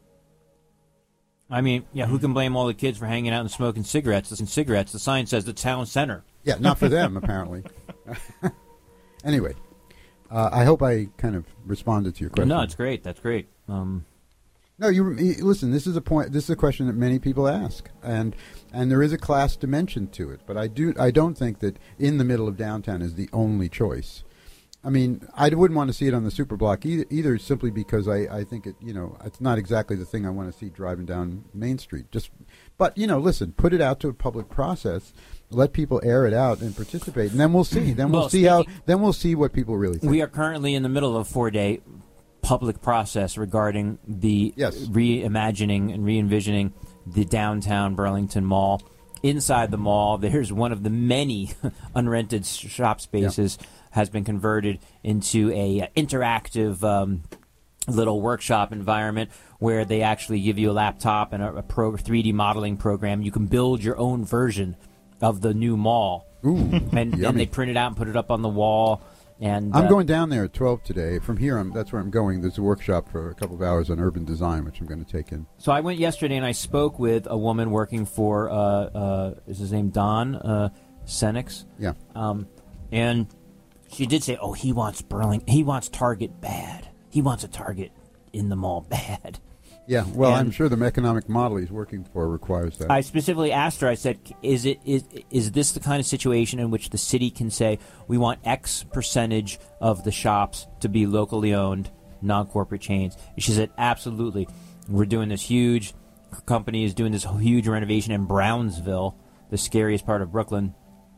B: I mean, who can blame all the kids for hanging out and smoking cigarettes? The sign says the town center.
C: Yeah, not for them, apparently. Anyway, I hope I kind of responded to your question.
B: No, it's great. That's great.
C: No, you listen. This is a point. This is a question that many people ask, and there is a class dimension to it. But I don't think that in the middle of downtown is the only choice. I mean, I wouldn't want to see it on the Superblock either simply because I think it's not exactly the thing I want to see driving down Main Street. But listen, put it out to a public process, let people air it out and participate, and then we'll see. Then we'll see what people really think.
B: We are currently in the middle of a 4-day public process regarding the reimagining and re-envisioning the downtown Burlington Mall. Inside the mall, there's one of the many unrented shop spaces has been converted into a interactive little workshop environment where they actually give you a laptop and a 3D modeling program. You can build your own version of the new mall.
C: Ooh,
B: and they print it out and put it up on the wall. And
C: I'm going down there at 12 today. From here, that's where I'm going. There's a workshop for a couple of hours on urban design, which I'm going to take in.
B: So I went yesterday and I spoke with a woman working for, is his name Don Seinex?
C: Yeah.
B: And she did say, he wants he wants Target bad. He wants a Target in the mall bad.
C: Yeah, well, I'm sure the economic model he's working for requires that.
B: I specifically asked her, I said, is this the kind of situation in which the city can say, we want X percentage of the shops to be locally owned, non-corporate chains? And she said, absolutely. We're doing this huge, company is doing this huge renovation in Brownsville, the scariest part of Brooklyn.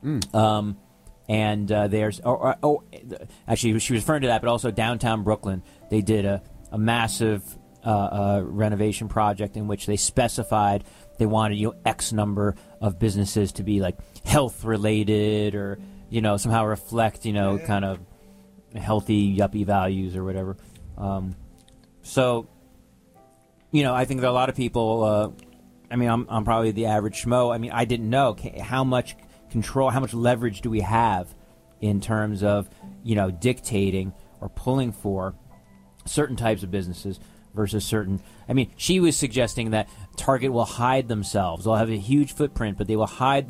B: And there's, actually, she was referring to that, but also downtown Brooklyn, they did a massive renovation project in which they specified they wanted X number of businesses to be like health related or somehow reflect kind of healthy yuppie values or whatever. So I think that a lot of people. I'm probably the average schmo. I mean, I didn't know how much control, how much leverage do we have in terms of dictating or pulling for certain types of businesses versus certain. I mean, she was suggesting that Target will hide themselves. They'll have a huge footprint, but they will hide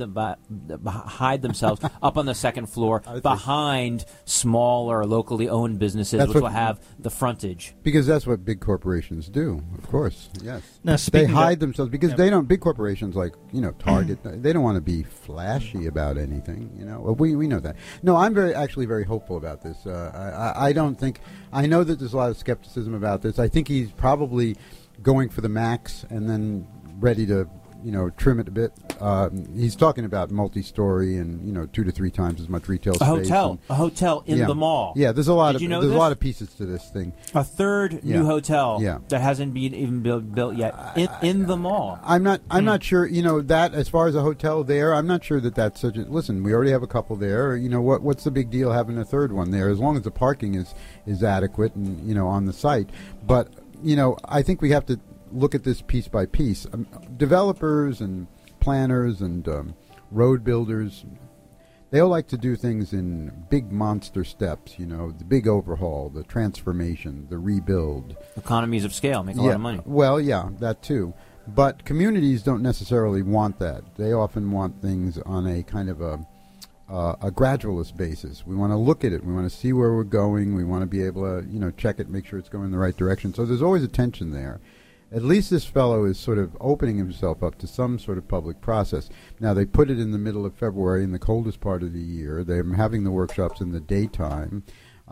B: themselves up on the second floor behind smaller, locally owned businesses, which will have the frontage.
C: Because that's what big corporations do, of course. Yes,
D: now,
C: they hide themselves because they don't. Big corporations like Target, they don't want to be flashy about anything. We know that. No, I'm actually very hopeful about this. I don't think. I know that there's a lot of skepticism about this. I think he's probably going for the max and then ready to trim it a bit. He's talking about multi-story and 2 to 3 times as much retail space.
B: A hotel in the mall.
C: Yeah, there's a lot of a lot of pieces to this thing.
B: A third new hotel that hasn't been even built yet in the mall.
C: I'm not sure. That as far as a hotel there, I'm not sure that that's such a. Listen, we already have a couple there. What's the big deal having a third one there? As long as the parking is adequate and on the site. But I think we have to look at this piece by piece. Developers and planners and road builders, they all like to do things in big monster steps, the big overhaul, the transformation, the rebuild.
B: Economies of scale make a lot of money.
C: Well, yeah, that too. But communities don't necessarily want that. They often want things on a kind of a gradualist basis. We want to look at it. We want to see where we're going. We want to be able to, check it, make sure it's going in the right direction. So there's always a tension there. At least this fellow is sort of opening himself up to some sort of public process. Now, they put it in the middle of February, in the coldest part of the year. They're having the workshops in the daytime.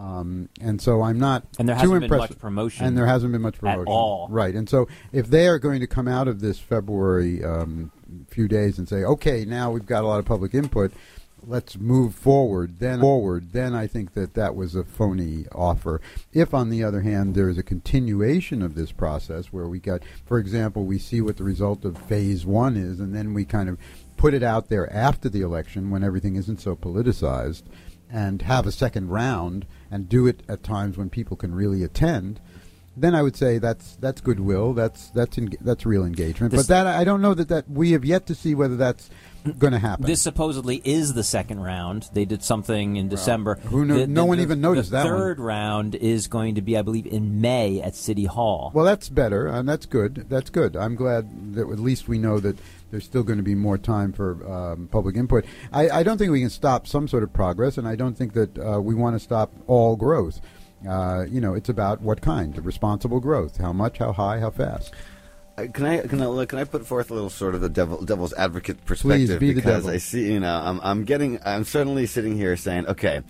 C: And so I'm not too impressed.
B: And there hasn't been much promotion.
C: And there hasn't been much promotion.
B: At all.
C: Right. And so if they are going to come out of this February few days and say, okay, now we've got a lot of public input, let's move forward, then I think that was a phony offer. If, on the other hand, there is a continuation of this process where we got, for example, we see what the result of phase 1 is, and then we kind of put it out there after the election when everything isn't so politicized, and have a second round and do it at times when people can really attend, then I would say that's goodwill, that's real engagement. But that I don't know that we have yet to see whether that's going to happen.
B: This supposedly is the second round. They did something in December.
C: Who knows? No one even noticed that one.
B: The third round is going to be, I believe, in May at City Hall.
C: Well, that's better, and that's good. That's good. I'm glad that at least we know that there's still going to be more time for public input. I don't think we can stop some sort of progress, and I don't think that we want to stop all growth. It's about what kind of responsible growth. How much, how high, how fast.
A: Can I put forth a little sort of the devil's advocate perspective?
C: Please be
A: because
C: the devil.
A: I see, I'm suddenly sitting here saying, okay,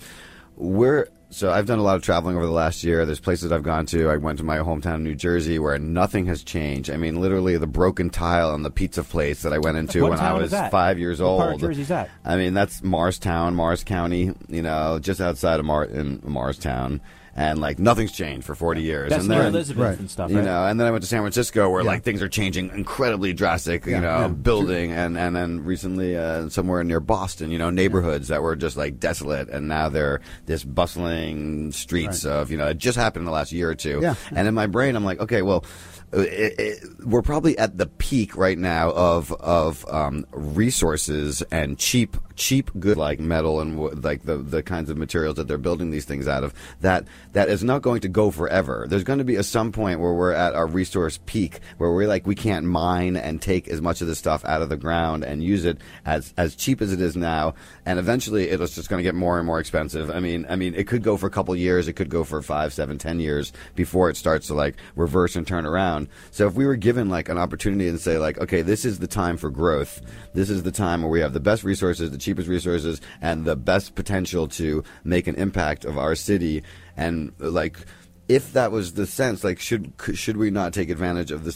A: so I've done a lot of traveling over the last year. There's places I've gone to. I went to my hometown, New Jersey, where nothing has changed. I mean, literally the broken tile on the pizza place that I went into when I was 5 years old.
B: What part of Jersey is that?
A: I mean, that's Morristown, Morris County, just outside of Morristown. And nothing's changed for 40 years.
B: That's
A: and
B: near
A: then,
B: Elizabeth and stuff, right?
A: And then I went to San Francisco, where things are changing incredibly drastic. Building, and then recently somewhere near Boston, neighborhoods that were just desolate, and now they're this bustling streets of it just happened in the last year or two.
C: Yeah.
A: And in my brain, I'm like, okay, well, we're probably at the peak right now of resources and cheap good like metal and the kinds of materials that they're building these things out of that is not going to go forever. There's going to be some point where we're at our resource peak where we can't mine and take as much of this stuff out of the ground and use it as cheap as it is now, and eventually it's just going to get more and more expensive. I mean it could go for a couple years, it could go for 5, 7, 10 years before it starts to reverse and turn around. So if we were given an opportunity and say okay, this is the time for growth, this is the time where we have the best resources, the cheapest resources, and the best potential to make an impact of our city, and if that was the sense, should we not take advantage of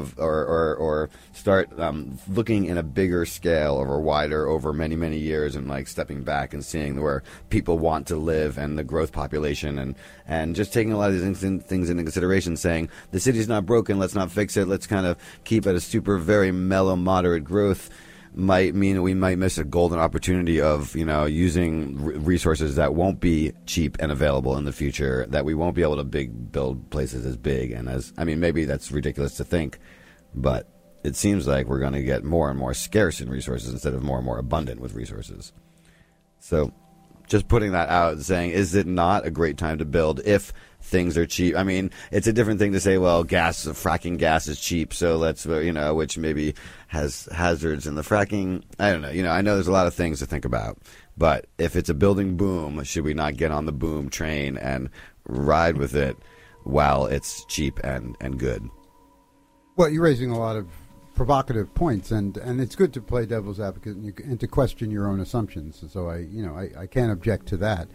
A: or start looking in a bigger scale or wider over many, many years and stepping back and seeing where people want to live and the growth population and just taking a lot of these things into consideration, saying the city's not broken, let's not fix it, let's kind of keep at a super very mellow, moderate growth, might mean we might miss a golden opportunity of using resources that won't be cheap and available in the future, that we won't be able to build places as big and as maybe that's ridiculous to think, but it seems like we're going to get more and more scarce in resources instead of more and more abundant with resources. So just putting that out and saying, is it not a great time to build if things are cheap? I mean, it's a different thing to say, well, fracking gas is cheap, so let's, which maybe has hazards in the fracking. I don't know. I know there's a lot of things to think about. But if it's a building boom, should we not get on the boom train and ride with it while it's cheap and good?
C: Well, you're raising a lot of provocative points, and it's good to play devil's advocate and to question your own assumptions. So I can't object to that.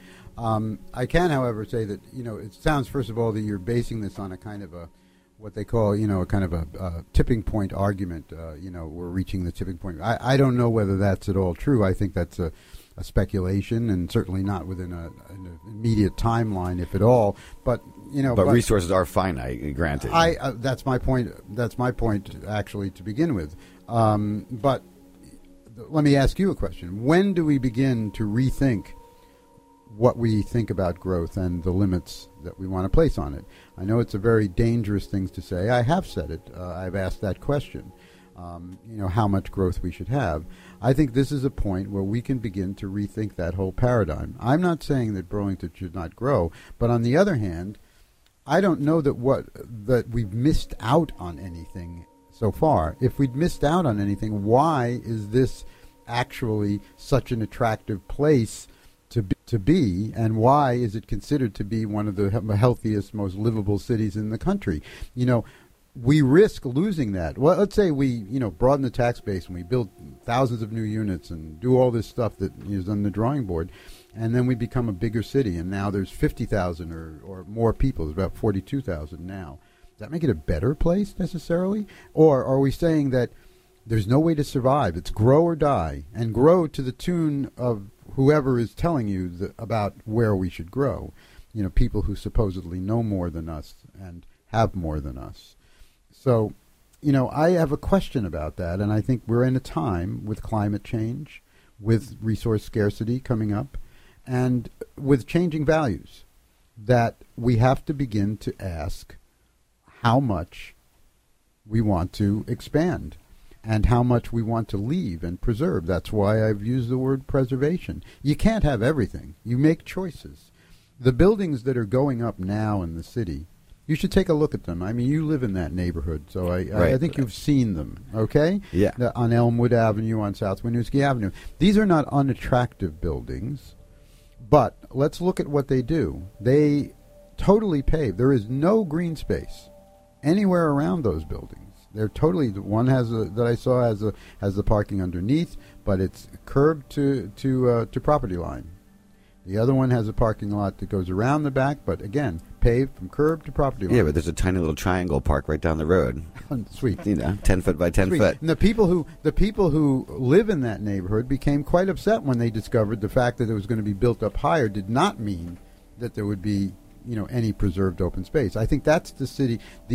C: I can, however, say that it sounds, first of all, that you're basing this on a kind of what they call a kind of a tipping point argument. We're reaching the tipping point. I don't know whether that's at all true. I think that's a speculation, and certainly not within an immediate timeline, if at all. But
A: but resources are finite. Granted,
C: that's my point. That's my point, actually, to begin with. But let me ask you a question: when do we begin to rethink what we think about growth and the limits that we want to place on it? I know it's a very dangerous thing to say. I have said it. I've asked that question. How much growth we should have. I think this is a point where we can begin to rethink that whole paradigm. I'm not saying that Burlington should not grow, but on the other hand, I don't know that we've missed out on anything so far. If we'd missed out on anything, why is this actually such an attractive place to be, and why is it considered to be one of the healthiest, most livable cities in the country? We risk losing that. Well, let's say we, broaden the tax base and we build thousands of new units and do all this stuff that is on the drawing board, and then we become a bigger city, and now there's 50,000 or more people. There's about 42,000 now. Does that make it a better place necessarily? Or are we saying that there's no way to survive? It's grow or die, and grow to the tune of whoever is telling you about where we should grow. People who supposedly know more than us and have more than us. So, I have a question about that, and I think we're in a time with climate change, with resource scarcity coming up, and with changing values, that we have to begin to ask how much we want to expand and how much we want to leave and preserve. That's why I've used the word preservation. You can't have everything. You make choices. The buildings that are going up now in the city, you should take a look at them. I mean, you live in that neighborhood, so I think you've seen them, okay?
A: Yeah.
C: On Elmwood Avenue, on South Winooski Avenue. These are not unattractive buildings, but let's look at what they do. They totally pave. There is no green space anywhere around those buildings. They're totally, one that I saw has the parking underneath, but it's curbed to property line. The other one has a parking lot that goes around the back, but again, paved from curb to property line.
A: Yeah, but there's a tiny little triangle park right down the road.
C: Sweet.
A: 10 foot by 10
C: Sweet.
A: foot.
C: And the people who live in that neighborhood became quite upset when they discovered the fact that it was going to be built up higher did not mean that there would be, any preserved open space. I think that's the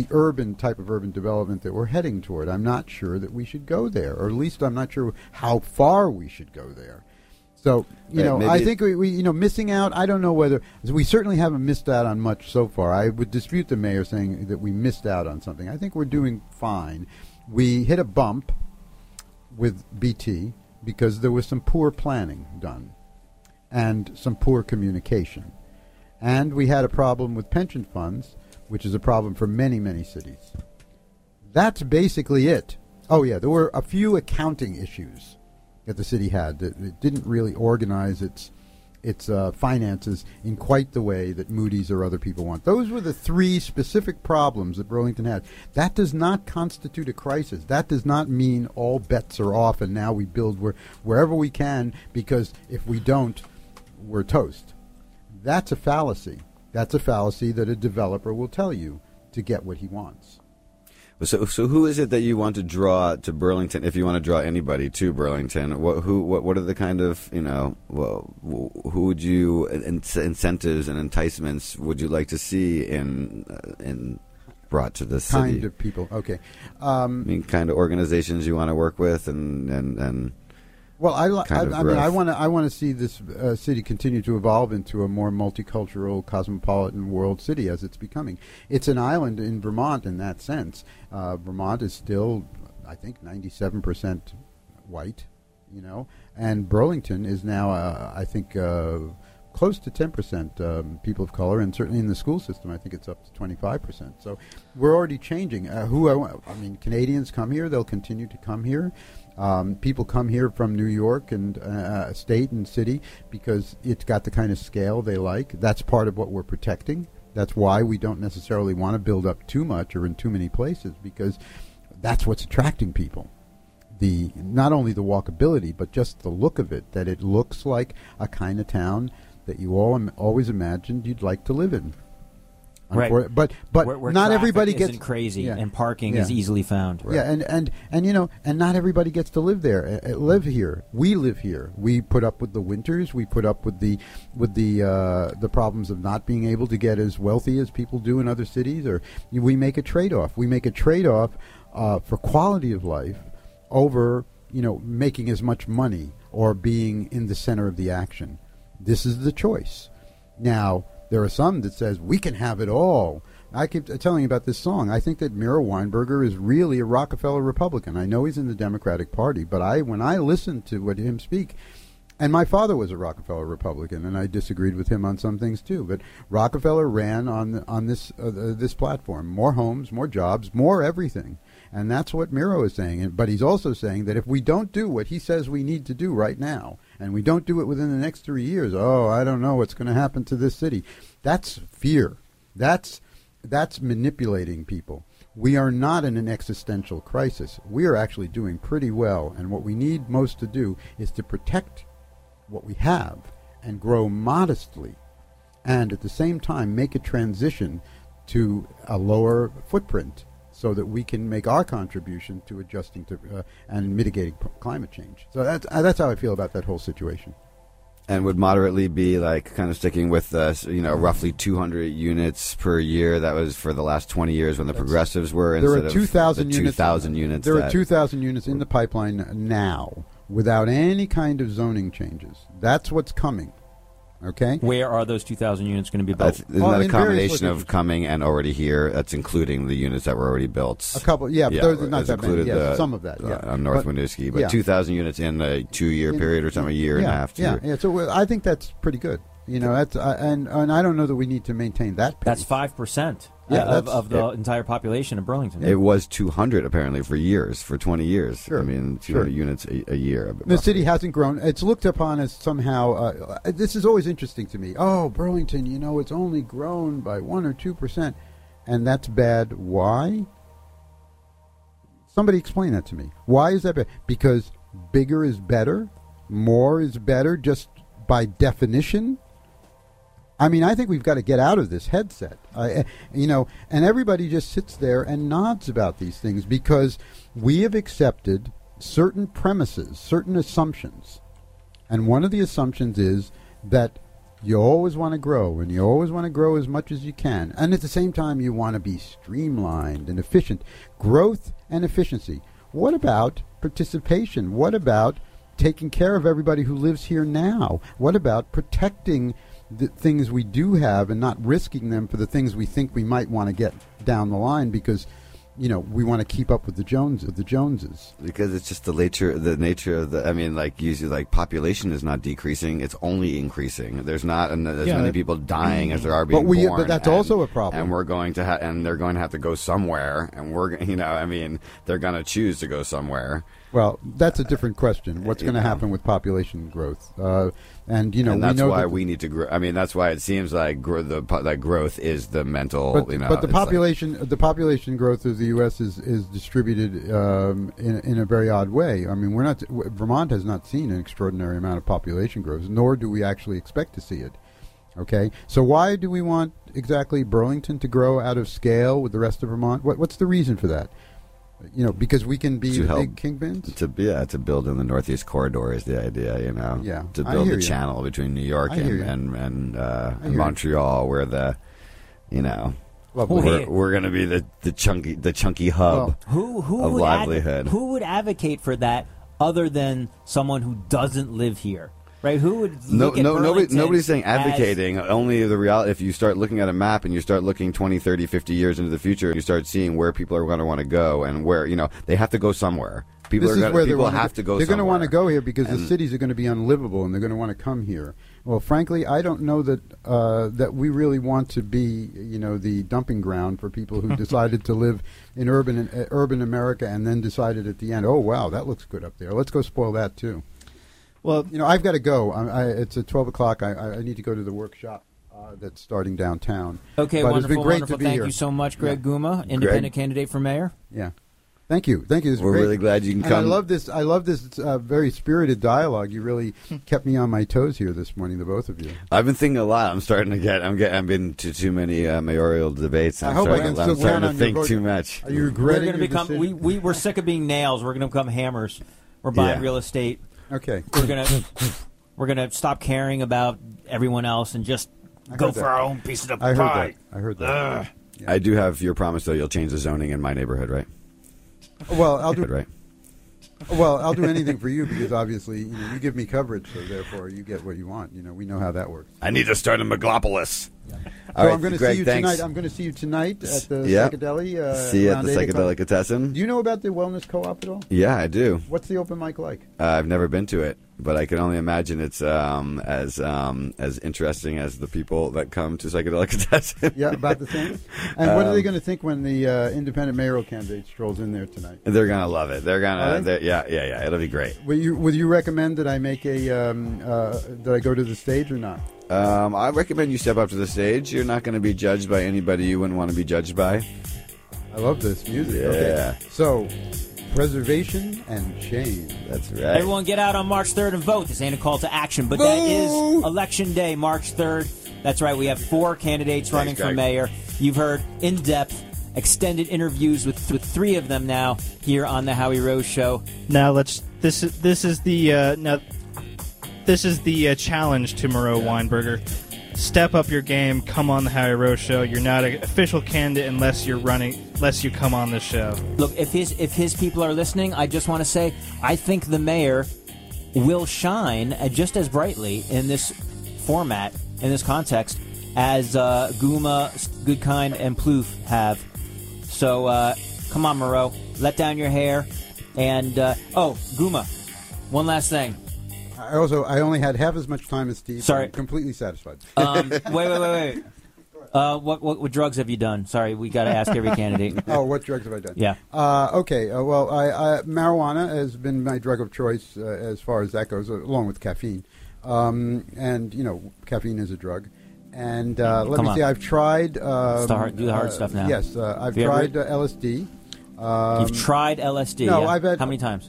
C: type of urban development that we're heading toward. I'm not sure that we should go there, or at least I'm not sure how far we should go there. So, I think we missing out, I don't know whether, we certainly haven't missed out on much so far. I would dispute the mayor saying that we missed out on something. I think we're doing fine. We hit a bump with BT because there was some poor planning done and some poor communication. And we had a problem with pension funds, which is a problem for many, many cities. That's basically it. Oh, yeah, there were a few accounting issues that the city had. It didn't really organize its finances in quite the way that Moody's or other people want. Those were the three specific problems that Burlington had. That does not constitute a crisis. That does not mean all bets are off and now we build wherever we can, because if we don't, we're toast. That's a fallacy. That's a fallacy that a developer will tell you to get what he wants.
A: So who is it that you want to draw to Burlington? If you want to draw anybody to Burlington, what are the kind of who would you incentives and enticements would you like to see in brought to the city?
C: Kind of people, okay.
A: Kind of organizations you want to work with and.
C: Well, I want to see this city continue to evolve into a more multicultural, cosmopolitan world city as it's becoming. It's an island in Vermont in that sense. Vermont is still, I think, 97% white, and Burlington is now, I think, close to 10% people of color, and certainly in the school system, I think it's up to 25%. So we're already changing. I mean, Canadians come here; they'll continue to come here. People come here from New York and state and city because it's got the kind of scale they like. That's part of what we're protecting. That's why we don't necessarily want to build up too much or in too many places, because that's what's attracting people. Not only the walkability, but just the look of it, that it looks like a kind of town that you always imagined you'd like to live in.
B: Right,
C: but
B: where
C: not everybody gets
B: crazy, and parking is easily found.
C: Right. Yeah, and not everybody gets to live there. Live here. We live here. We put up with the winters. We put up with the problems of not being able to get as wealthy as people do in other cities. Or we make a trade-off. We make a trade-off for quality of life over making as much money or being in the center of the action. This is the choice. Now, there are some that says we can have it all. I keep telling you about this song. I think that Miro Weinberger is really a Rockefeller Republican. I know he's in the Democratic Party, but when I listened to him speak, and my father was a Rockefeller Republican, and I disagreed with him on some things too. But Rockefeller ran on this platform: more homes, more jobs, more everything. And that's what Miro is saying. But he's also saying that if we don't do what he says we need to do right now, and we don't do it within the next 3 years, I don't know what's going to happen to this city. That's fear. That's manipulating people. We are not in an existential crisis. We are actually doing pretty well. And what we need most to do is to protect what we have and grow modestly, and at the same time make a transition to a lower footprint, so that we can make our contribution to adjusting to and mitigating climate change. So that's how I feel about that whole situation.
A: And would moderately be like kind of sticking with roughly 200 units per year. That was for the last 20 years when the progressives were.
C: There are 2,000 units.
A: 2,000 units.
C: There are 2,000 units in the pipeline now without any kind of zoning changes. That's what's coming. Okay.
B: Where are those 2,000 units going to be built?
A: Isn't that a combination of coming and already here? That's including the units that were already built.
C: A couple, not that many. Some of that,
A: on North Winooski, but 2,000 units in a 2-year period or something, a year and a half.
C: Yeah. So I think that's pretty good. That's and I don't know that we need to maintain that pace.
B: That's 5%. Of the entire population of Burlington.
A: It was 200 apparently for years, for 20 years.
C: Sure.
A: I mean, 200 units a year.
C: The city hasn't grown. It's looked upon as somehow. This is always interesting to me. Oh, Burlington, it's only grown by 1 or 2%, and that's bad. Why? Somebody explain that to me. Why is that bad? Because bigger is better, more is better, just by definition. I mean, I think we've got to get out of this headset, and everybody just sits there and nods about these things because we have accepted certain premises, certain assumptions. And one of the assumptions is that you always want to grow, and you always want to grow as much as you can. And at the same time, you want to be streamlined and efficient. Growth and efficiency. What about participation? What about taking care of everybody who lives here now? What about protecting the things we do have and not risking them for the things we think we might want to get down the line because we want to keep up with the Joneses.
A: Because it's just the nature of the. I mean, like usually, like population is not decreasing; it's only increasing. There's not as many people dying as there are being born.
C: But that's also a problem.
A: And we're going to and they're going to have to go somewhere, and they're going to choose to go somewhere.
C: Well, that's a different question. What's going to happen with population growth? And
A: that's why we need to grow. I mean, that's why it seems like growth is the mental.
C: But the population growth of the U.S. is distributed in a very odd way. I mean, Vermont has not seen an extraordinary amount of population growth, nor do we actually expect to see it. Okay, so why do we want exactly Burlington to grow out of scale with the rest of Vermont? What's the reason for that? Because we can be the big kingpins?
A: To build in the Northeast Corridor is the idea,
C: Yeah,
A: to build the channel between New York and Montreal, where we're going to be the chunky hub of livelihood.
B: Who would advocate for that other than someone who doesn't live here? Right? Who would look at Burlington?
A: Nobody's saying advocating. Only the reality. If you start looking at a map and you start looking 20, 30, 50 years into the future, you start seeing where people are going to want to go and where they have to go somewhere. People have to go.
C: They're going to want to go here because the cities are going to be unlivable, and they're going to want to come here. Well, frankly, I don't know that that we really want to be, the dumping ground for people who decided to live in urban America and then decided at the end, oh wow, that looks good up there. Let's go spoil that too. Well, I've got to go. It's at 12 o'clock. I need to go to the workshop that's starting downtown.
B: Okay,
C: but
B: wonderful,
C: it's been great
B: wonderful.
C: To be
B: Thank
C: here.
B: you so much, Greg Guma, independent candidate for mayor.
C: Yeah. Thank you. This is
A: We're
C: great.
A: really glad you can
C: and
A: come.
C: I love this very spirited dialogue. You really kept me on my toes here this morning, the both of you.
A: I've been thinking a lot. I'm starting to get. I've been to too many mayoral debates.
C: I hope I can still
A: I'm starting
C: count
A: to
C: on
A: think
C: your vote.
A: too much.
C: Are you regretting
B: We're going to become.
C: decision?
B: We're sick of being nails. We're going to become hammers. We're buying real estate.
C: Okay.
B: We're gonna stop caring about everyone else and just go for our own piece of the
C: pie. I heard that.
A: Yeah. I do have your promise, though. You'll change the zoning in my neighborhood, right?
C: Well, I'll do
A: right.
C: Well, I'll do anything for you because obviously you give me coverage, so therefore you get what you want. We know how that works.
A: I need to start in Megalopolis.
C: Yeah.
A: All
C: so
A: right,
C: I'm going to see you tonight. I'm going to see you tonight at the Psychedelic.
A: See you at the Psychedelicatessen.
C: Do you know about the Wellness Co-op at all?
A: Yeah, I do.
C: What's the open mic like?
A: I've never been to it, but I can only imagine it's as interesting as the people that come to Psychedelicatessen.
C: Yeah, about the same. And what are they going to think when the independent mayoral candidate strolls in there tonight?
A: They're going to love it. They're going to. Yeah. It'll be great.
C: Would you recommend that I make that I go to the stage or not?
A: I recommend you step up to the stage. You're not going to be judged by anybody you wouldn't want to be judged by.
C: I love this music.
A: Yeah.
C: Okay. So, preservation and change.
A: That's right.
B: Everyone get out on March 3rd and vote. This ain't a call to action, but that is Election Day, March 3rd. That's right. We have 4 candidates running for mayor. You've heard in-depth, extended interviews with 3 of them now here on the Howie Rose Show.
D: Now This is the challenge to Moreau Weinberger. Step up your game. Come on the Howie Rose Show. You're not an official candidate unless you come on the show.
B: Look, if his people are listening, I just want to say I think the mayor will shine just as brightly in this format, in this context, as Guma, Goodkind, and Plouffe have. So come on, Moreau. Let down your hair. And, Guma, one last thing.
C: I only had half as much time as Steve.
B: Sorry.
C: I'm completely satisfied.
B: Wait. What drugs have you done? Sorry, we got to ask every candidate.
C: Oh, what drugs have I done?
B: Yeah.
C: Okay. Well, marijuana has been my drug of choice as far as that goes, along with caffeine. And caffeine is a drug. And let me see. I've tried.
B: Do the hard stuff now.
C: Yes, I've tried LSD.
B: You've tried LSD?
C: No,
B: yeah?
C: I've had.
B: How many times?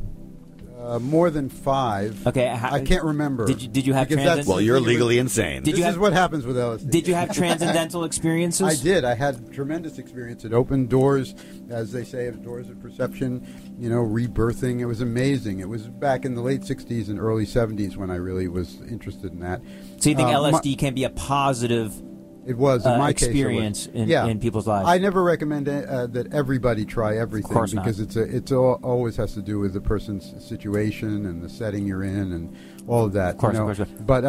C: More than 5.
B: Okay,
C: I can't remember.
B: Did you have
A: Well, you're legally insane.
C: This is what happens with LSD.
B: Did you have transcendental experiences?
C: I did. I had tremendous experience. It opened doors, as they say, doors of perception. Rebirthing. It was amazing. It was back in the late '60s and early '70s when I really was interested in that.
B: So you think LSD can be a positive?
C: It was in my
B: experience
C: case,
B: in people's lives.
C: I never recommend that everybody try everything because it's always has to do with the person's situation and the setting you're in and all of that.
B: Of course.
C: But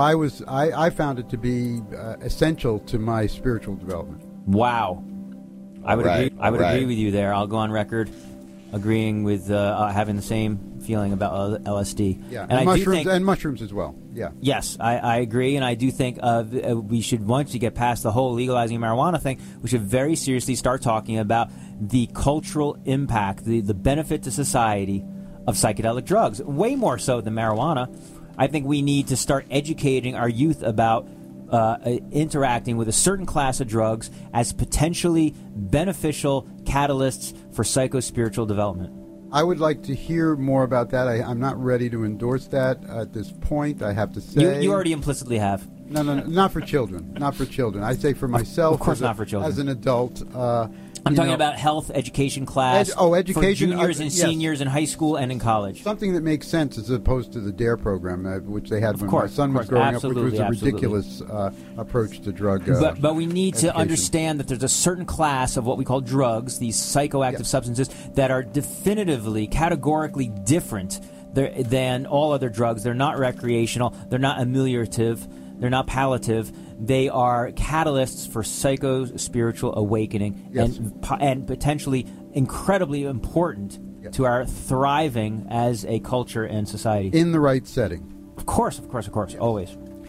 C: I found it to be essential to my spiritual development.
B: Wow, I would agree with you there. I'll go on record agreeing with having the same feeling about LSD.
C: Yeah, and mushrooms as well. Yeah.
B: Yes, I agree, and I do think we should, once we get past the whole legalizing marijuana thing, we should very seriously start talking about the cultural impact, the benefit to society of psychedelic drugs, way more so than marijuana. I think we need to start educating our youth about interacting with a certain class of drugs as potentially beneficial catalysts for psycho-spiritual development.
C: I would like to hear more about that. I'm not ready to endorse that at this point, I have to say.
B: You already implicitly have.
C: No, not for children. Not for children. I say for myself.
B: Of course not for children.
C: As an adult.
B: I'm talking about health education class
C: education,
B: for juniors and seniors in high school and in college.
C: Something that makes sense as opposed to the DARE program, which they had when my son was growing up, which was a ridiculous approach to drug
B: But we need to understand that there's a certain class of what we call drugs, these psychoactive substances, that are definitively, categorically different than all other drugs. They're not recreational. They're not ameliorative. They're not palliative. They are catalysts for psycho-spiritual awakening and potentially incredibly important to our thriving as a culture and society.
C: In the right setting.
B: Of course, always.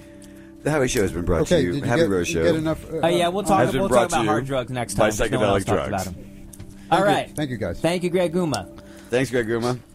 A: The Howie Show has been brought to you.
C: Did
A: Happy
C: you
A: Rose Show.
C: get enough?
B: Yeah, we'll talk
E: Has been
B: about
E: brought to you
B: hard drugs next
E: by
B: time. 'cause no one else
E: psychedelic
B: talks
E: drugs.
B: about 'em. All right.
C: Thank you, guys.
B: Thank you, Greg Guma.
A: Thanks, Greg Guma.